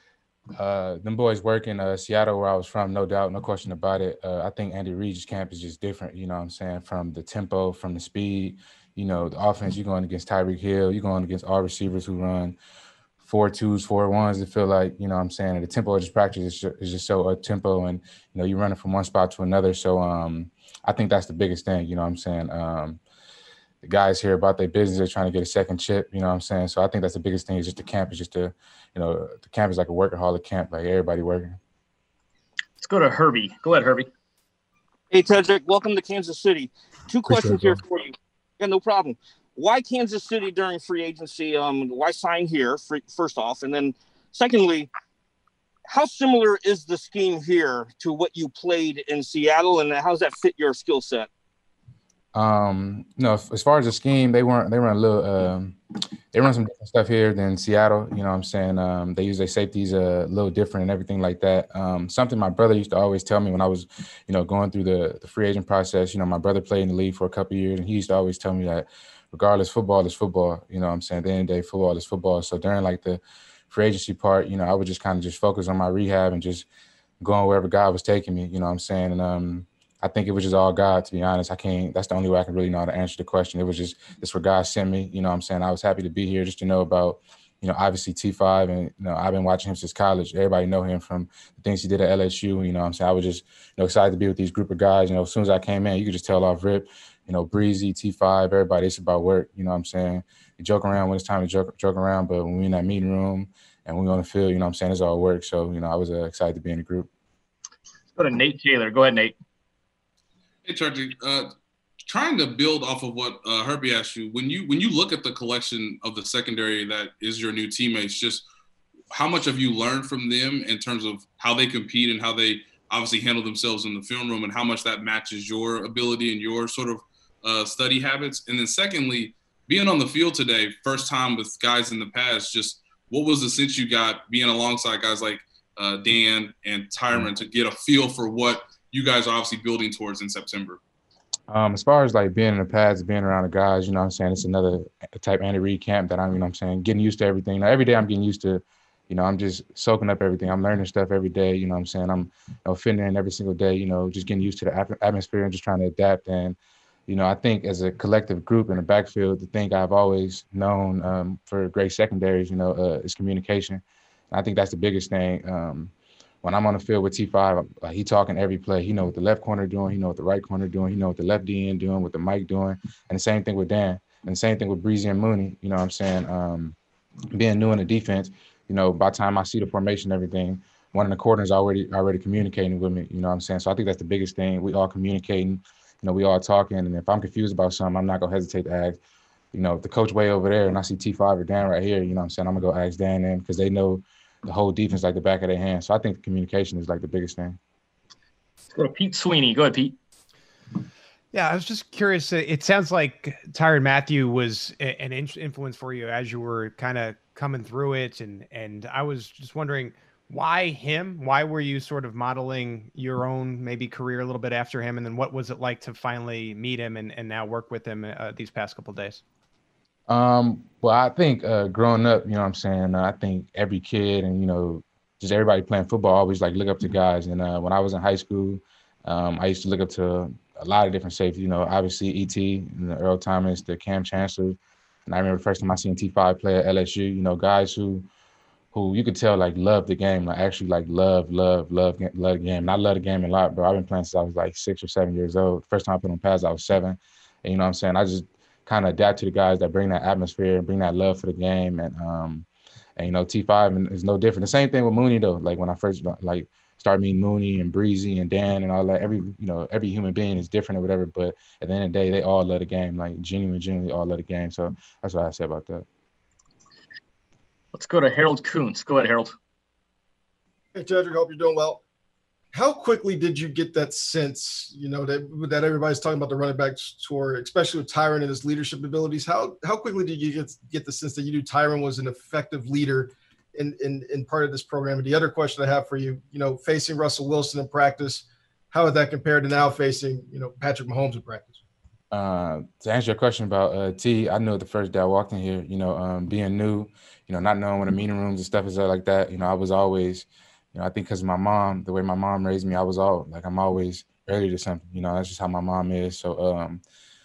uh, them boys work in uh, Seattle, where I was from, no doubt, no question about it. Uh, I think Andy Reid's camp is just different. You know what I'm saying? From the tempo, from the speed, you know, the offense. You're going against Tyreek Hill. You're going against all receivers who run four twos, four ones. It feel like, you know what I'm saying, the tempo of this practice is just, is just so up tempo, and, you know, you're running from one spot to another. So um, I think that's the biggest thing, you know what I'm saying. Um, the guys here about their business, they're trying to get a second chip, you know what I'm saying. So I think that's the biggest thing is just the camp is just a, you know, the camp is like a workaholic camp, like everybody working. Let's go to Herbie. Go ahead, Herbie. Hey, Tedrick, welcome to Kansas City. Two Appreciate questions it, here bro. for you. Yeah, no problem. Why Kansas City during free agency? Um, why sign here, free, first off? And then secondly, how similar is the scheme here to what you played in Seattle, and how does that fit your skill set? Um, you know, as far as the scheme, they weren't, they run a little, um, they run some different stuff here than Seattle, you know what I'm saying? Um, they use their safeties a little different and everything like that. Um, something my brother used to always tell me when I was, you know, going through the, the free agent process. You know, my brother played in the league for a couple of years, and he used to always tell me that regardless, football is football, you know what I'm saying? At the end of the day, football is football. So during like the free agency part, you know, I would just kind of just focus on my rehab and just going wherever God was taking me, you know what I'm saying? And um, I think it was just all God, to be honest. I can't, that's the only way I can really know how to answer the question. It was just, this where God sent me, you know what I'm saying? I was happy to be here just to know about, you know, obviously T five, and, you know, I've been watching him since college. Everybody know him from the things he did at L S U, you know what I'm saying? I was just, you know, excited to be with these group of guys. You know, as soon as I came in, you could just tell off rip, you know, Breezy, T five, everybody, it's about work, you know what I'm saying? You joke around when it's time to joke, joke around, but when we're in that meeting room and we're on the field, you know what I'm saying, it's all work. So, you know, I was uh, excited to be in the group. Let's go to Nate Taylor. Go ahead, Nate. Hey, Tedrick, uh, trying to build off of what uh, Herbie asked you, when you when you look at the collection of the secondary that is your new teammates, just how much have you learned from them in terms of how they compete and how they obviously handle themselves in the film room, and how much that matches your ability and your sort of uh, study habits? And then secondly, being on the field today, first time with guys in the past, just what was the sense you got being alongside guys like uh, Dan and Tyron to get a feel for what you guys are obviously building towards in September? Um, as far as like being in the pads, being around the guys, you know what I'm saying, it's another type Andy Reid camp that I'm, you know what I'm saying, getting used to everything. Now, every day I'm getting used to, you know, I'm just soaking up everything. I'm learning stuff every day, you know what I'm saying. I'm, you know, fitting in every single day, you know, just getting used to the ap- atmosphere and just trying to adapt. And, you know, I think as a collective group in the backfield, the thing I've always known um, for great secondaries, you know, uh, is communication. And I think that's the biggest thing. Um, when I'm on the field with T five, like, he talking every play. He know what the left corner doing. He know what the right corner doing. He know what the left D N doing, what the Mike doing. And the same thing with Dan. And the same thing with Breezy and Mooney, you know what I'm saying? Um, being new in the defense, you know, by the time I see the formation and everything, one of the corners already already communicating with me, you know what I'm saying? So I think that's the biggest thing. We all communicating, you know, we all talking. And if I'm confused about something, I'm not going to hesitate to ask, you know, if the coach way over there and I see T five or Dan right here, you know what I'm saying? I'm going to go ask Dan in because they know the whole defense like the back of their hand. So I think the communication is like the biggest thing. Let's go to Pete Sweeney. Go ahead, Pete. Yeah, I was just curious. It sounds like Tyrann Mathieu was an influence for you as you were kind of coming through it. And, and I was just wondering, why him? Why were you sort of modeling your own maybe career a little bit after him? And then what was it like to finally meet him and, and now work with him uh, these past couple of days? Um, well, I think uh, growing up, you know what I'm saying, uh, I think every kid and, you know, just everybody playing football always like look up to guys. And uh, when I was in high school, um, I used to look up to a lot of different safeties, you know, obviously E T, and the Earl Thomas, the Cam Chancellor. And I remember the first time I seen T five play at L S U, you know, guys who who you could tell like love the game, like actually like love, love, love, love the game. And I love the game a lot, bro. I've been playing since I was like six or seven years old. First time I put on pads, I was seven. And you know what I'm saying? I just kind of adapt to the guys that bring that atmosphere and bring that love for the game. And, um, and you know, T five is no different. The same thing with Mooney, though. Like when I first like started meeting Mooney and Breezy and Dan and all that, every, you know, every human being is different or whatever. But at the end of the day, they all love the game, like genuinely, genuinely all love the game. So that's what I say about that. Let's go to Harold Kuntz. Go ahead, Harold. Hey, Tedrick, hope you're doing well. How quickly did you get that sense, you know, that that everybody's talking about the running back tour, especially with Tyrann and his leadership abilities? How how quickly did you get, get the sense that you knew Tyrann was an effective leader in, in, in part of this program? And the other question I have for you, you know, facing Russell Wilson in practice, how would that compare to now facing, you know, Patrick Mahomes in practice? Uh, to answer your question about uh, T, I knew the first day I walked in here, you know, um, being new, you know, not knowing what the meeting rooms and stuff is like that, you know, I was always – you know, I think because of my mom, the way my mom raised me, I was all like, I'm always early to something. You know, that's just how my mom is. So um,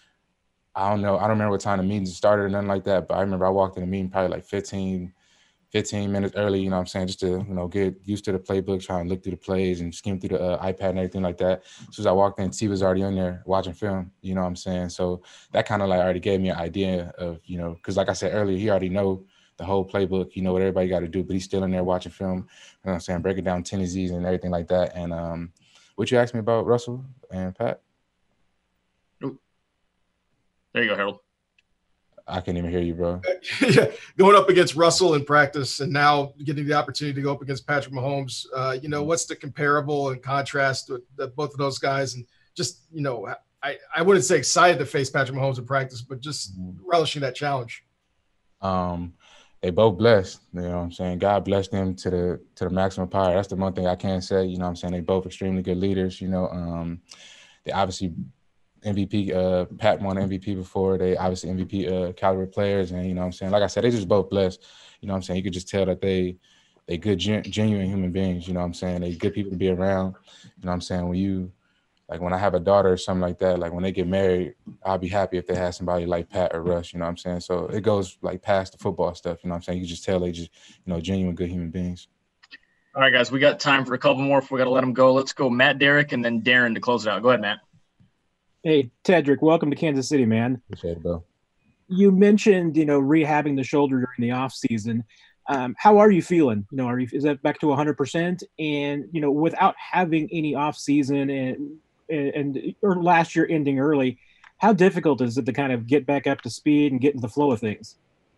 I don't know. I don't remember what time the meeting started or nothing like that. But I remember I walked in the meeting probably like fifteen, fifteen minutes early, you know what I'm saying, just to, you know, get used to the playbook, try and look through the plays and skim through the uh, iPad and everything like that. As soon as I walked in, T was already in there watching film, you know what I'm saying? So that kind of like already gave me an idea of, you know, because like I said earlier, he already know the whole playbook, you know what everybody got to do, but he's still in there watching film, you know what I'm saying, breaking down tendencies and everything like that. And um, what you asked me about Russell and Pat? There you go, Harold. I can't even hear you, bro. Yeah, going up against Russell in practice and now getting the opportunity to go up against Patrick Mahomes, uh, you know, what's the comparable and contrast with the, both of those guys? And just, you know, I, I wouldn't say excited to face Patrick Mahomes in practice, but just relishing that challenge. Um, They both blessed, you know what I'm saying? God blessed them to the to the maximum power. That's the one thing I can say, you know what I'm saying? They both extremely good leaders, you know. Um, they obviously M V P, uh, Pat won M V P before. They obviously M V P uh, caliber players. And, you know what I'm saying? Like I said, they just both blessed, you know what I'm saying? You could just tell that they they good, gen- genuine human beings, you know what I'm saying? They good people to be around, you know what I'm saying? When you, like when I have a daughter or something like that, like when they get married, I'll be happy if they have somebody like Pat or Russ, you know what I'm saying? So it goes like past the football stuff, you know what I'm saying? You can just tell they just, you know, genuine good human beings. All right, guys, we got time for a couple more if we got to let them go. Let's go Matt Derrick and then Darren to close it out. Go ahead, Matt. Hey, Tedrick, welcome to Kansas City, man. Appreciate it, bro. You mentioned, you know, rehabbing the shoulder during the off season. Um, how are you feeling? You know, are you, is that back to one hundred percent? And, you know, without having any off season and, and or last year ending early, how difficult is it to kind of get back up to speed and get into the flow of things?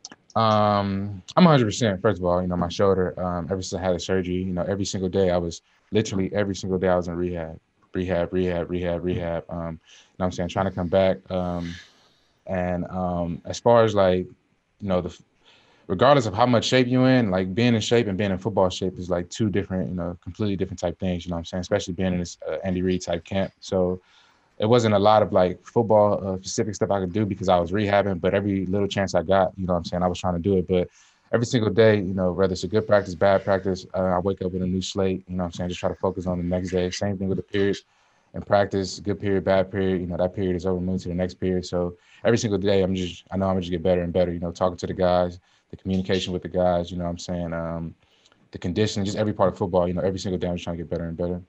Um, I'm one hundred percent. First of all, you know, my shoulder, um, ever since I had the surgery, you know, every single day I was literally every single day I was in rehab, rehab, rehab, rehab, rehab. Um, you know what I'm saying? Trying to come back. Um, and um, as far as like, you know, the regardless of how much shape you're in, like being in shape and being in football shape is like two different, you know, completely different type things, you know what I'm saying? Especially being in this uh, Andy Reid type camp. So it wasn't a lot of like football uh, specific stuff I could do because I was rehabbing, but every little chance I got, you know what I'm saying, I was trying to do it. But every single day, you know, whether it's a good practice, bad practice, uh, I wake up with a new slate, you know what I'm saying, just try to focus on the next day. Same thing with the periods in practice, good period, bad period, you know, that period is over, moving to the next period. So every single day, I'm just, I know I'm just get better and better, you know, talking to the guys, the communication with the guys, you know what I'm saying, um, the conditioning, just every part of football, you know, every single day I'm just trying to get better and better.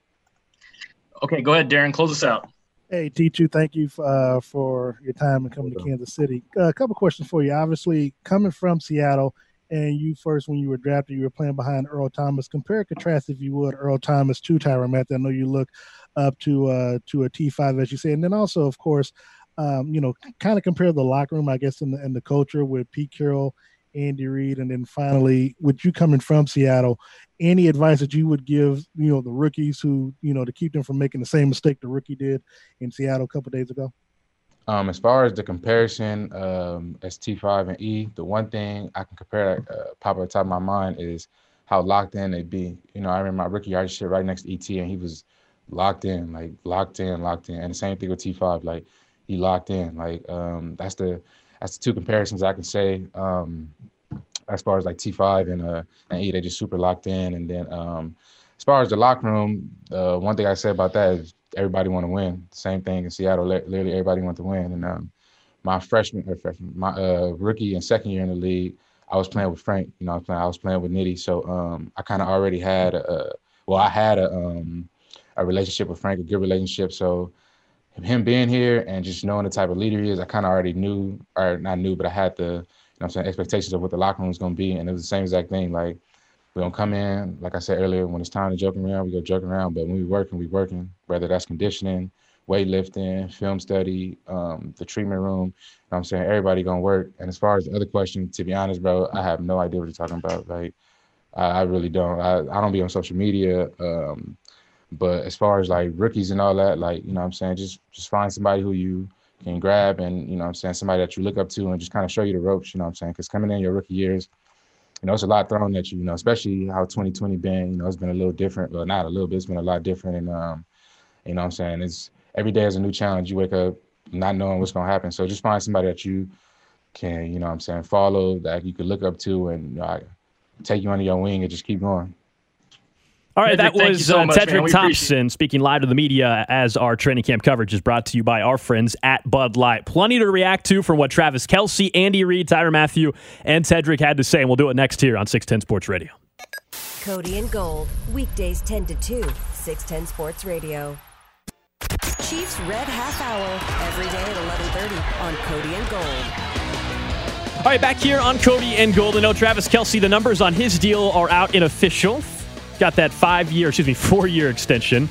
Okay, go ahead, Darren, close us out. Hey, T two, thank you uh, for your time and coming to Kansas City. Uh, a couple questions for you. Obviously, coming from Seattle, and you first, when you were drafted, you were playing behind Earl Thomas. Compare and contrast, if you would, Earl Thomas to Tyrann Mathieu. I know you look up to uh, to a T five, as you say. And then also, of course, um, you know, kind of compare the locker room, I guess, and the, and the culture with Pete Carroll, Andy Reid, and then finally, with you coming from Seattle, any advice that you would give, you know, the rookies who, you know, to keep them from making the same mistake the rookie did in Seattle a couple of days ago? Um, as far as the comparison um, as T five and E, the one thing I can compare that uh, pop at the top of my mind is how locked in they'd be. You know, I remember my rookie year, I used to sit right next to E T, and he was locked in, like locked in, locked in. And the same thing with T five, like he locked in. Like um, that's the that's the two comparisons I can say. Um, as far as like T five and uh and E, they just super locked in. And then um, as far as the locker room, uh, one thing I said about that is everybody want to win. Same thing in Seattle, literally everybody want to win. And um, my freshman, or freshman, my uh, rookie and second year in the league, I was playing with Frank. You know, I was playing, I was playing with Nitty, so um, I kind of already had a, well, I had a um, a relationship with Frank, a good relationship. So him being here and just knowing the type of leader he is, I kind of already knew, or not knew, but I had the, you know what I'm saying, expectations of what the locker room was going to be. And it was the same exact thing. Like, we don't come in, like I said earlier, when it's time to joke around, we go joke around. But when we working, we working, whether that's conditioning, weightlifting, film study, um, the treatment room. You know what I'm saying? Everybody going to work. And as far as the other question, to be honest, bro, I have no idea what you're talking about. Like, I, I really don't. I, I don't be on social media. Um, but as far as like rookies and all that, like, you know what I'm saying, just just find somebody who you can grab and, you know what I'm saying, somebody that you look up to and just kind of show you the ropes, you know what I'm saying? Because coming in your rookie years, you know, it's a lot thrown at you, you know, especially how twenty twenty been, you know, it's been a little different. Well, not a little bit, it's been a lot different. And, um, you know what I'm saying, it's every day is a new challenge. You wake up not knowing what's going to happen. So just find somebody that you can, you know what I'm saying, follow, that you can look up to and uh, take you under your wing and just keep going. All right, Tedrick, that thank you was so uh, much, man. Tedrick We Thompson speaking live to the media as our training camp coverage is brought to you by our friends at Bud Light. Plenty to react to from what Travis Kelce, Andy Reid, Tyrann Mathieu, and Tedrick had to say, and we'll do it next here on six ten Sports Radio. Cody and Gold, weekdays ten to two, six ten Sports Radio. Chiefs Red Half Hour, every day at eleven thirty on Cody and Gold. All right, back here on Cody and Gold. I know Travis Kelce, the numbers on his deal are out and official. Got that five-year, excuse me, four-year extension,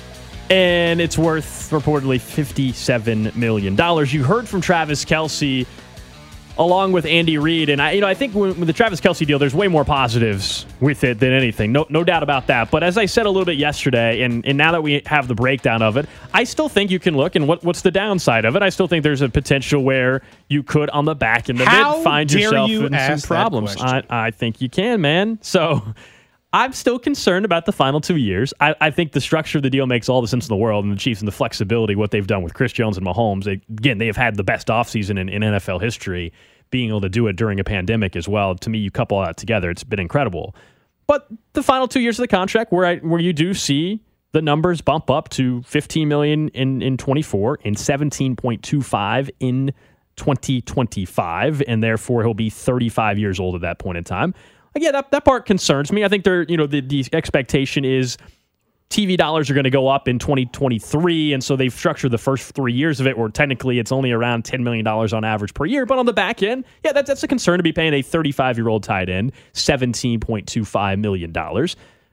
and it's worth reportedly fifty-seven million dollars. You heard from Travis Kelce along with Andy Reid, and I, you know, I think with the Travis Kelce deal, there's way more positives with it than anything. No, no doubt about that. But as I said a little bit yesterday, and, and now that we have the breakdown of it, I still think you can look, and what, what's the downside of it? I still think there's a potential where you could, on the back end of How it, find dare yourself you in ask some problems. that I, question? I think you can, man. So I'm still concerned about the final two years. I, I think the structure of the deal makes all the sense in the world, and the Chiefs and the flexibility, what they've done with Chris Jones and Mahomes. They, again, they have had the best offseason in, in N F L history, being able to do it during a pandemic as well. To me, you couple all that together, it's been incredible. But the final two years of the contract, where I, where you do see the numbers bump up to fifteen million dollars in, in twenty-four and seventeen point two five in twenty twenty-five, and therefore he'll be thirty-five years old at that point in time. Again, that, that part concerns me. I think they're, you know, the, the expectation is T V dollars are going to go up in twenty twenty-three, and so they've structured the first three years of it where technically it's only around ten million dollars on average per year. But on the back end, yeah, that, that's a concern to be paying a thirty-five-year-old tight end seventeen point two five million dollars.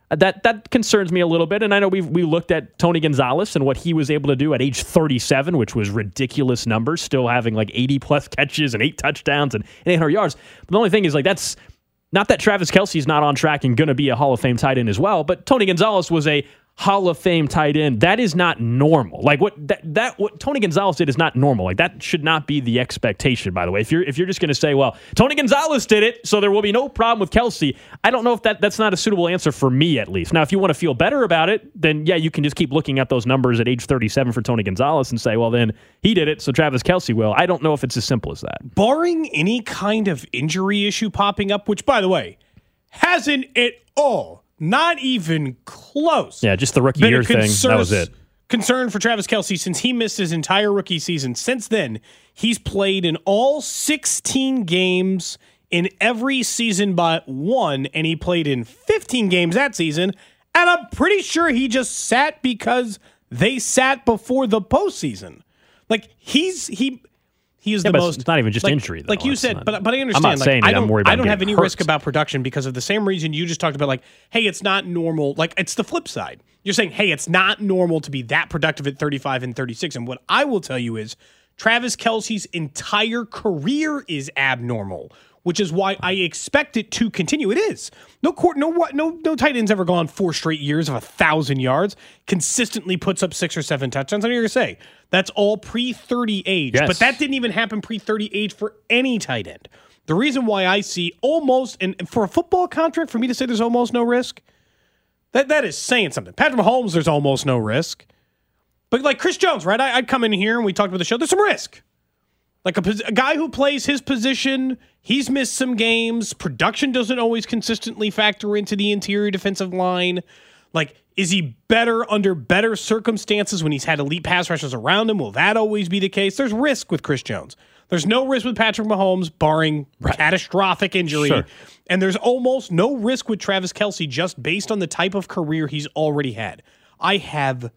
That that concerns me a little bit. And I know we've we looked at Tony Gonzalez and what he was able to do at age thirty-seven, which was ridiculous numbers, still having like eighty plus catches and eight touchdowns and eight hundred yards. But the only thing is, like, that's not that Travis Kelce's not on track and going to be a Hall of Fame tight end as well, but Tony Gonzalez was a Hall of Fame tight end. That is not normal. Like what that, that what Tony Gonzalez did is not normal. Like that should not be the expectation, by the way. If you're if you're just going to say, well, Tony Gonzalez did it, so there will be no problem with Kelce, I don't know if that that's not a suitable answer for me, at least. Now, if you want to feel better about it, then yeah, you can just keep looking at those numbers at age thirty-seven for Tony Gonzalez and say, well, then he did it, so Travis Kelce will. I don't know if it's as simple as that. Barring any kind of injury issue popping up, which, by the way, hasn't at all, not even close. Yeah, just the rookie year thing. That was it. Concern for Travis Kelce since he missed his entire rookie season. Since then, he's played in all sixteen games in every season but one, and he played in fifteen games that season. And I'm pretty sure he just sat because they sat before the postseason. Like he's he. He is yeah, the but most. It's not even just like, injury, though. Like you it's said, not, but but I understand. I'm not like, saying I that don't, I'm worried about I don't have getting any hurt. risk about production because of the same reason you just talked about. Like, hey, it's not normal. Like, it's the flip side. You're saying, hey, it's not normal to be that productive at thirty-five and thirty-six. And what I will tell you is, Travis Kelce's entire career is abnormal, which is why I expect it to continue. It is. No court, no what, no no tight end's ever gone four straight years of a thousand yards. Consistently puts up six or seven touchdowns. I'm going to say that's all pre thirty age, yes. but that didn't even happen pre thirty age for any tight end. The reason why I see almost, and for a football contract, for me to say there's almost no risk, that that is saying something. Patrick Mahomes, there's almost no risk, but like Chris Jones, right? I, I'd come in here and we talked about the show. There's some risk. Like a, a guy who plays his position, he's missed some games. Production doesn't always consistently factor into the interior defensive line. Like, is he better under better circumstances when he's had elite pass rushers around him? Will that always be the case? There's risk with Chris Jones. There's no risk with Patrick Mahomes, barring right. catastrophic injury. Sure. And there's almost no risk with Travis Kelce just based on the type of career he's already had. I have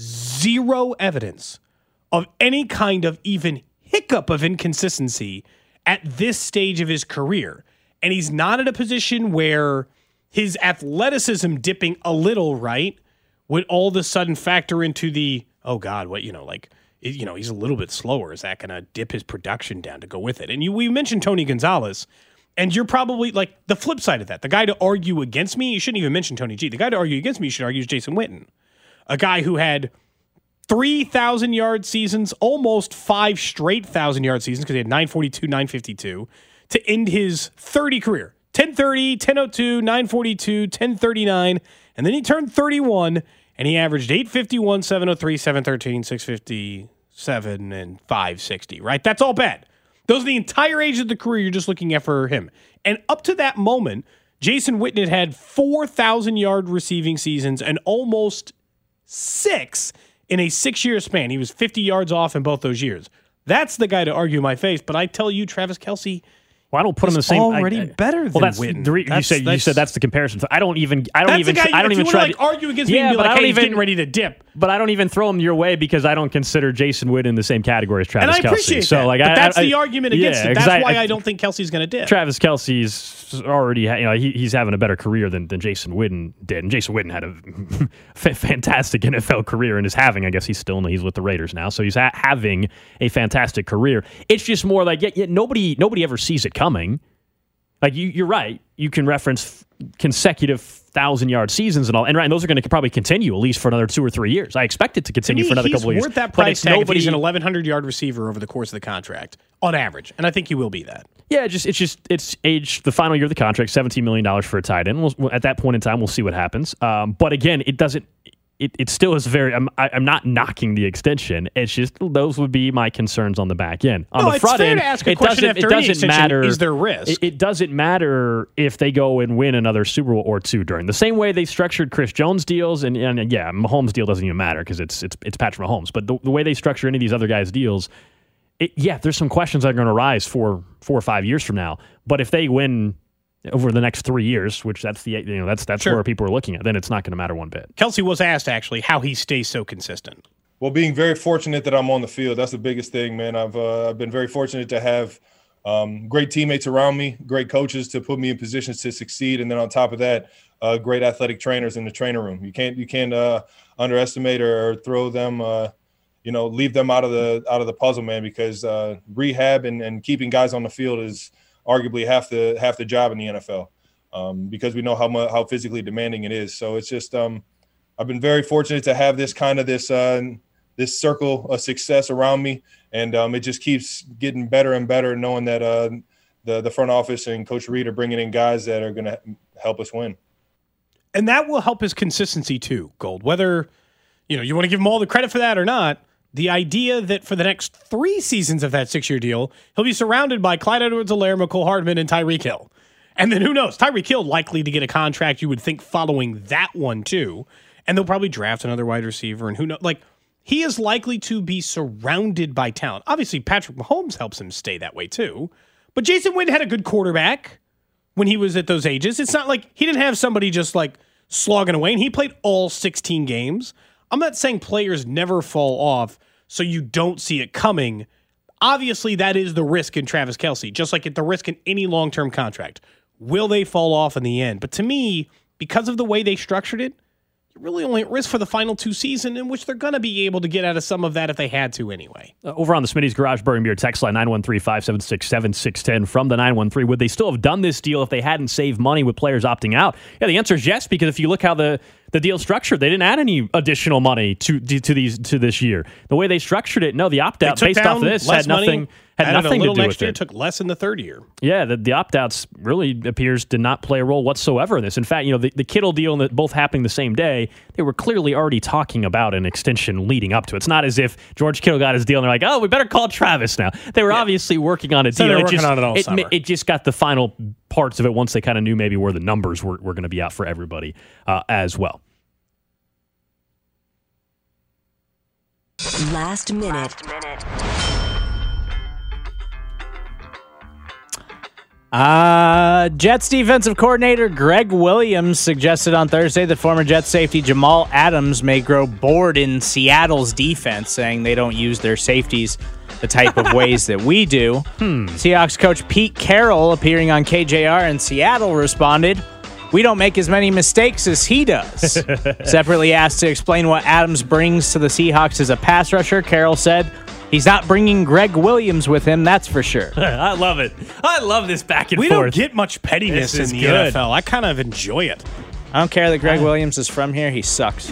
zero evidence of any kind of even hiccup of inconsistency at this stage of his career. And he's not in a position where his athleticism dipping a little, right, would all of a sudden factor into the, oh God, what, you know, like, you know, he's a little bit slower. Is that going to dip his production down to go with it? And you, we mentioned Tony Gonzalez, and you're probably like the flip side of that. The guy to argue against me, you shouldn't even mention Tony G. The guy to argue against me, you should argue is Jason Witten, a guy who had three thousand yard seasons, almost five straight thousand yard seasons because he had nine forty-two, nine fifty-two to end his thirty career. ten thirty, ten oh two, nine forty-two, ten thirty-nine, and then he turned thirty-one and he averaged eight fifty-one, seven oh three, seven thirteen, six fifty-seven, and five sixty, right? That's all bad. Those are the entire age of the career you're just looking at for him. And up to that moment, Jason Witten had had four thousand yard receiving seasons and almost six in a six-year span. He was fifty yards off in both those years. That's the guy to argue my face, but I tell you, Travis Kelce, well, I don't put him in the same. Already I, I, better well, than that's Witten. The re, you That's- said you that's- said that's the comparison. I don't even. I don't That's even. the guy, I don't if even you try wanna, to like, argue against me yeah, and be but like, I don't hey, he's even getting ready to dip. But I don't even throw him your way because I don't consider Jason Witten in the same category as Travis And I appreciate Kelce. So that. like, but I, that's I, the argument yeah, against it. That's I, why I, I don't think Kelsey's going to dip. Travis Kelce's already, you know, he, he's having a better career than, than Jason Witten did, and Jason Witten had a f- fantastic N F L career and is having. I guess he's still he's with the Raiders now, so he's ha- having a fantastic career. It's just more like yeah, yeah, nobody nobody ever sees it coming. Like you, you're right. You can reference consecutive thousand-yard seasons and all, and right, and those are going to probably continue at least for another two or three years. I expect it to continue me, for another he's couple of years. worth that But price it's tag if nobody- he's an eleven hundred yard receiver over the course of the contract on average, and I think he will be that. Yeah, it just it's just it's age the final year of the contract, seventeen million dollars for a tight end. We'll, at that point in time, we'll see what happens. Um, but again, it doesn't. It, it still is very. I'm I, I'm not knocking the extension. It's just those would be my concerns on the back end. On No, the it's front fair end, to ask a it question doesn't. It after any doesn't extension, matter. is there risk? It, it doesn't matter if they go and win another Super Bowl or two during the same way they structured Chris Jones deals, and, and yeah, Mahomes deal doesn't even matter because it's it's it's Patrick Mahomes. But the, the way they structure any of these other guys' deals, it, yeah, there's some questions that are going to rise for four or five years from now. But if they win over the next three years, which that's the you know that's that's Sure. where people are looking at, then it's not going to matter one bit. Kelsey was asked actually how he stays so consistent. Well, being very fortunate that I'm on the field, that's the biggest thing, man. I've uh, I've been very fortunate to have um, great teammates around me, great coaches to put me in positions to succeed. And then on top of that, uh, great athletic trainers in the trainer room. You can't, you can't uh, underestimate or, or throw them, uh, you know, leave them out of the, out of the puzzle, man, because uh, rehab and, and keeping guys on the field is arguably half the, half the job in the N F L, um, because we know how much, how physically demanding it is. So it's just, um, I've been very fortunate to have this kind of this, uh, this circle of success around me. And um, it just keeps getting better and better, knowing that uh, the, the front office and Coach Reed are bringing in guys that are going to help us win. And that will help his consistency too, Gold. Whether, you know, you want to give him all the credit for that or not, the idea that for the next three seasons of that six-year deal, he'll be surrounded by Clyde Edwards-Helaire, Mecole Hardman, and Tyreek Hill. And then who knows? Tyreek Hill likely to get a contract, you would think, following that one too. And they'll probably draft another wide receiver, and who knows? Like, he is likely to be surrounded by talent. Obviously, Patrick Mahomes helps him stay that way too. But Jason Witten had a good quarterback when he was at those ages. It's not like he didn't have somebody just like slogging away, and he played all sixteen games. I'm not saying players never fall off so you don't see it coming. Obviously, that is the risk in Travis Kelce, just like it's the risk in any long-term contract. Will they fall off in the end? But to me, because of the way they structured it, you're really only at risk for the final two seasons, in which they're going to be able to get out of some of that if they had to anyway. Uh, over on the Smitty's Garage Bar and Beer text line, nine one three, five seven six, seven six one zero from the nine one three. Would they still have done this deal if they hadn't saved money with players opting out? Yeah, the answer is yes, because if you look how the, the deal structured, they didn't add any additional money to to these to this year. The way they structured it, no, the opt-out based off of this had nothing money, had nothing to do next with year, it. Took less in the third year. Yeah, the, the opt-outs really appears to not play a role whatsoever in this. In fact, you know, the, the Kittle deal and the, both happening the same day, they were clearly already talking about an extension leading up to it. It's not as if George Kittle got his deal and they're like, oh, we better call Travis now. They were yeah. obviously working on a so deal. They were it working just, on it all it, summer. it just got the final parts of it once they kind of knew maybe where the numbers were, were going to be out for everybody uh, as well. Last minute. Last minute. Uh, Jets defensive coordinator Greg Williams suggested on Thursday that former Jets safety Jamal Adams may grow bored in Seattle's defense, saying they don't use their safeties the type of ways that we do. Hmm. Seahawks coach Pete Carroll, appearing on K J R in Seattle, responded, "We don't make as many mistakes as he does." Separately asked to explain what Adams brings to the Seahawks as a pass rusher, Carroll said, "He's not bringing Greg Williams with him, that's for sure." I love it. I love this back and we forth. We don't get much pettiness in the good. N F L. I kind of enjoy it. I don't care that Greg Williams is from here. He sucks.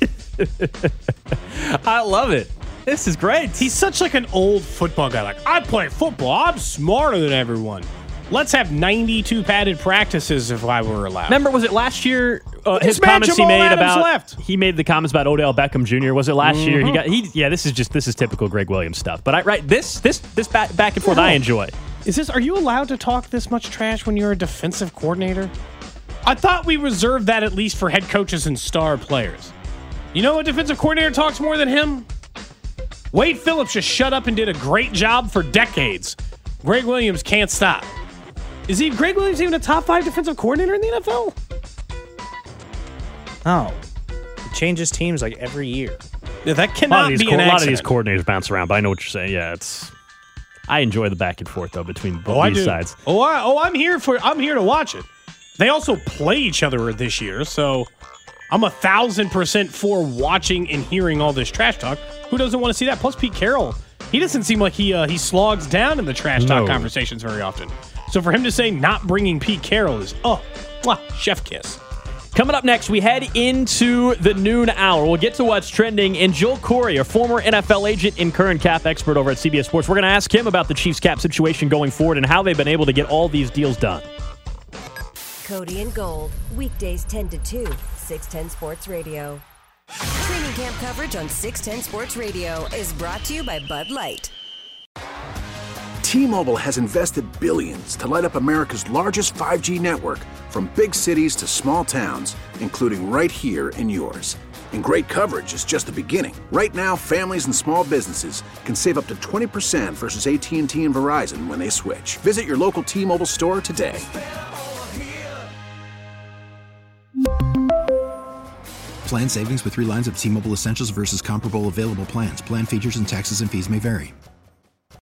I love it. This is great. He's such like an old football guy. Like, I play football. I'm smarter than everyone. Let's have ninety-two padded practices if I were allowed. Remember, was it last year? Uh, his man comments Jamal he made Adams about left. he made the comments about Odell Beckham Junior Was it last Mm-hmm. year? He got he. Yeah, this is just this is typical Greg Williams stuff. But I right this this this back back and forth I enjoy. Is this? Are you allowed to talk this much trash when you're a defensive coordinator? I thought we reserved that at least for head coaches and star players. You know, a defensive coordinator talks more than him. Wade Phillips just shut up and did a great job for decades. Greg Williams can't stop. Is he Greg Williams even a top five defensive coordinator in the N F L? No. He changes teams like every year. Yeah, that cannot be co- an A lot of accident. these coordinators bounce around, but I know what you're saying. Yeah, it's. I enjoy the back and forth though between both Oh, I these do. sides. Oh, I, oh, I'm here for. I'm here to watch it. They also play each other this year, so I'm a thousand percent for watching and hearing all this trash talk. Who doesn't want to see that? Plus, Pete Carroll, he doesn't seem like he uh, he slogs down in the trash talk No. conversations very often. So for him to say not bringing Pete Carroll is oh, mwah, chef kiss. Coming up next, we head into the noon hour. We'll get to what's trending. And Joel Corey, a former N F L agent and current cap expert over at C B S Sports, we're going to ask him about the Chiefs cap situation going forward and how they've been able to get all these deals done. Cody and Gold, weekdays ten to two, six ten Sports Radio. Training camp coverage on six ten Sports Radio is brought to you by Bud Light. T-Mobile has invested billions to light up America's largest five G network, from big cities to small towns, including right here in yours. And great coverage is just the beginning. Right now, families and small businesses can save up to twenty percent versus A T and T and Verizon when they switch. Visit your local T-Mobile store today. Plan savings with three lines of T-Mobile Essentials versus comparable available plans. Plan features and taxes and fees may vary.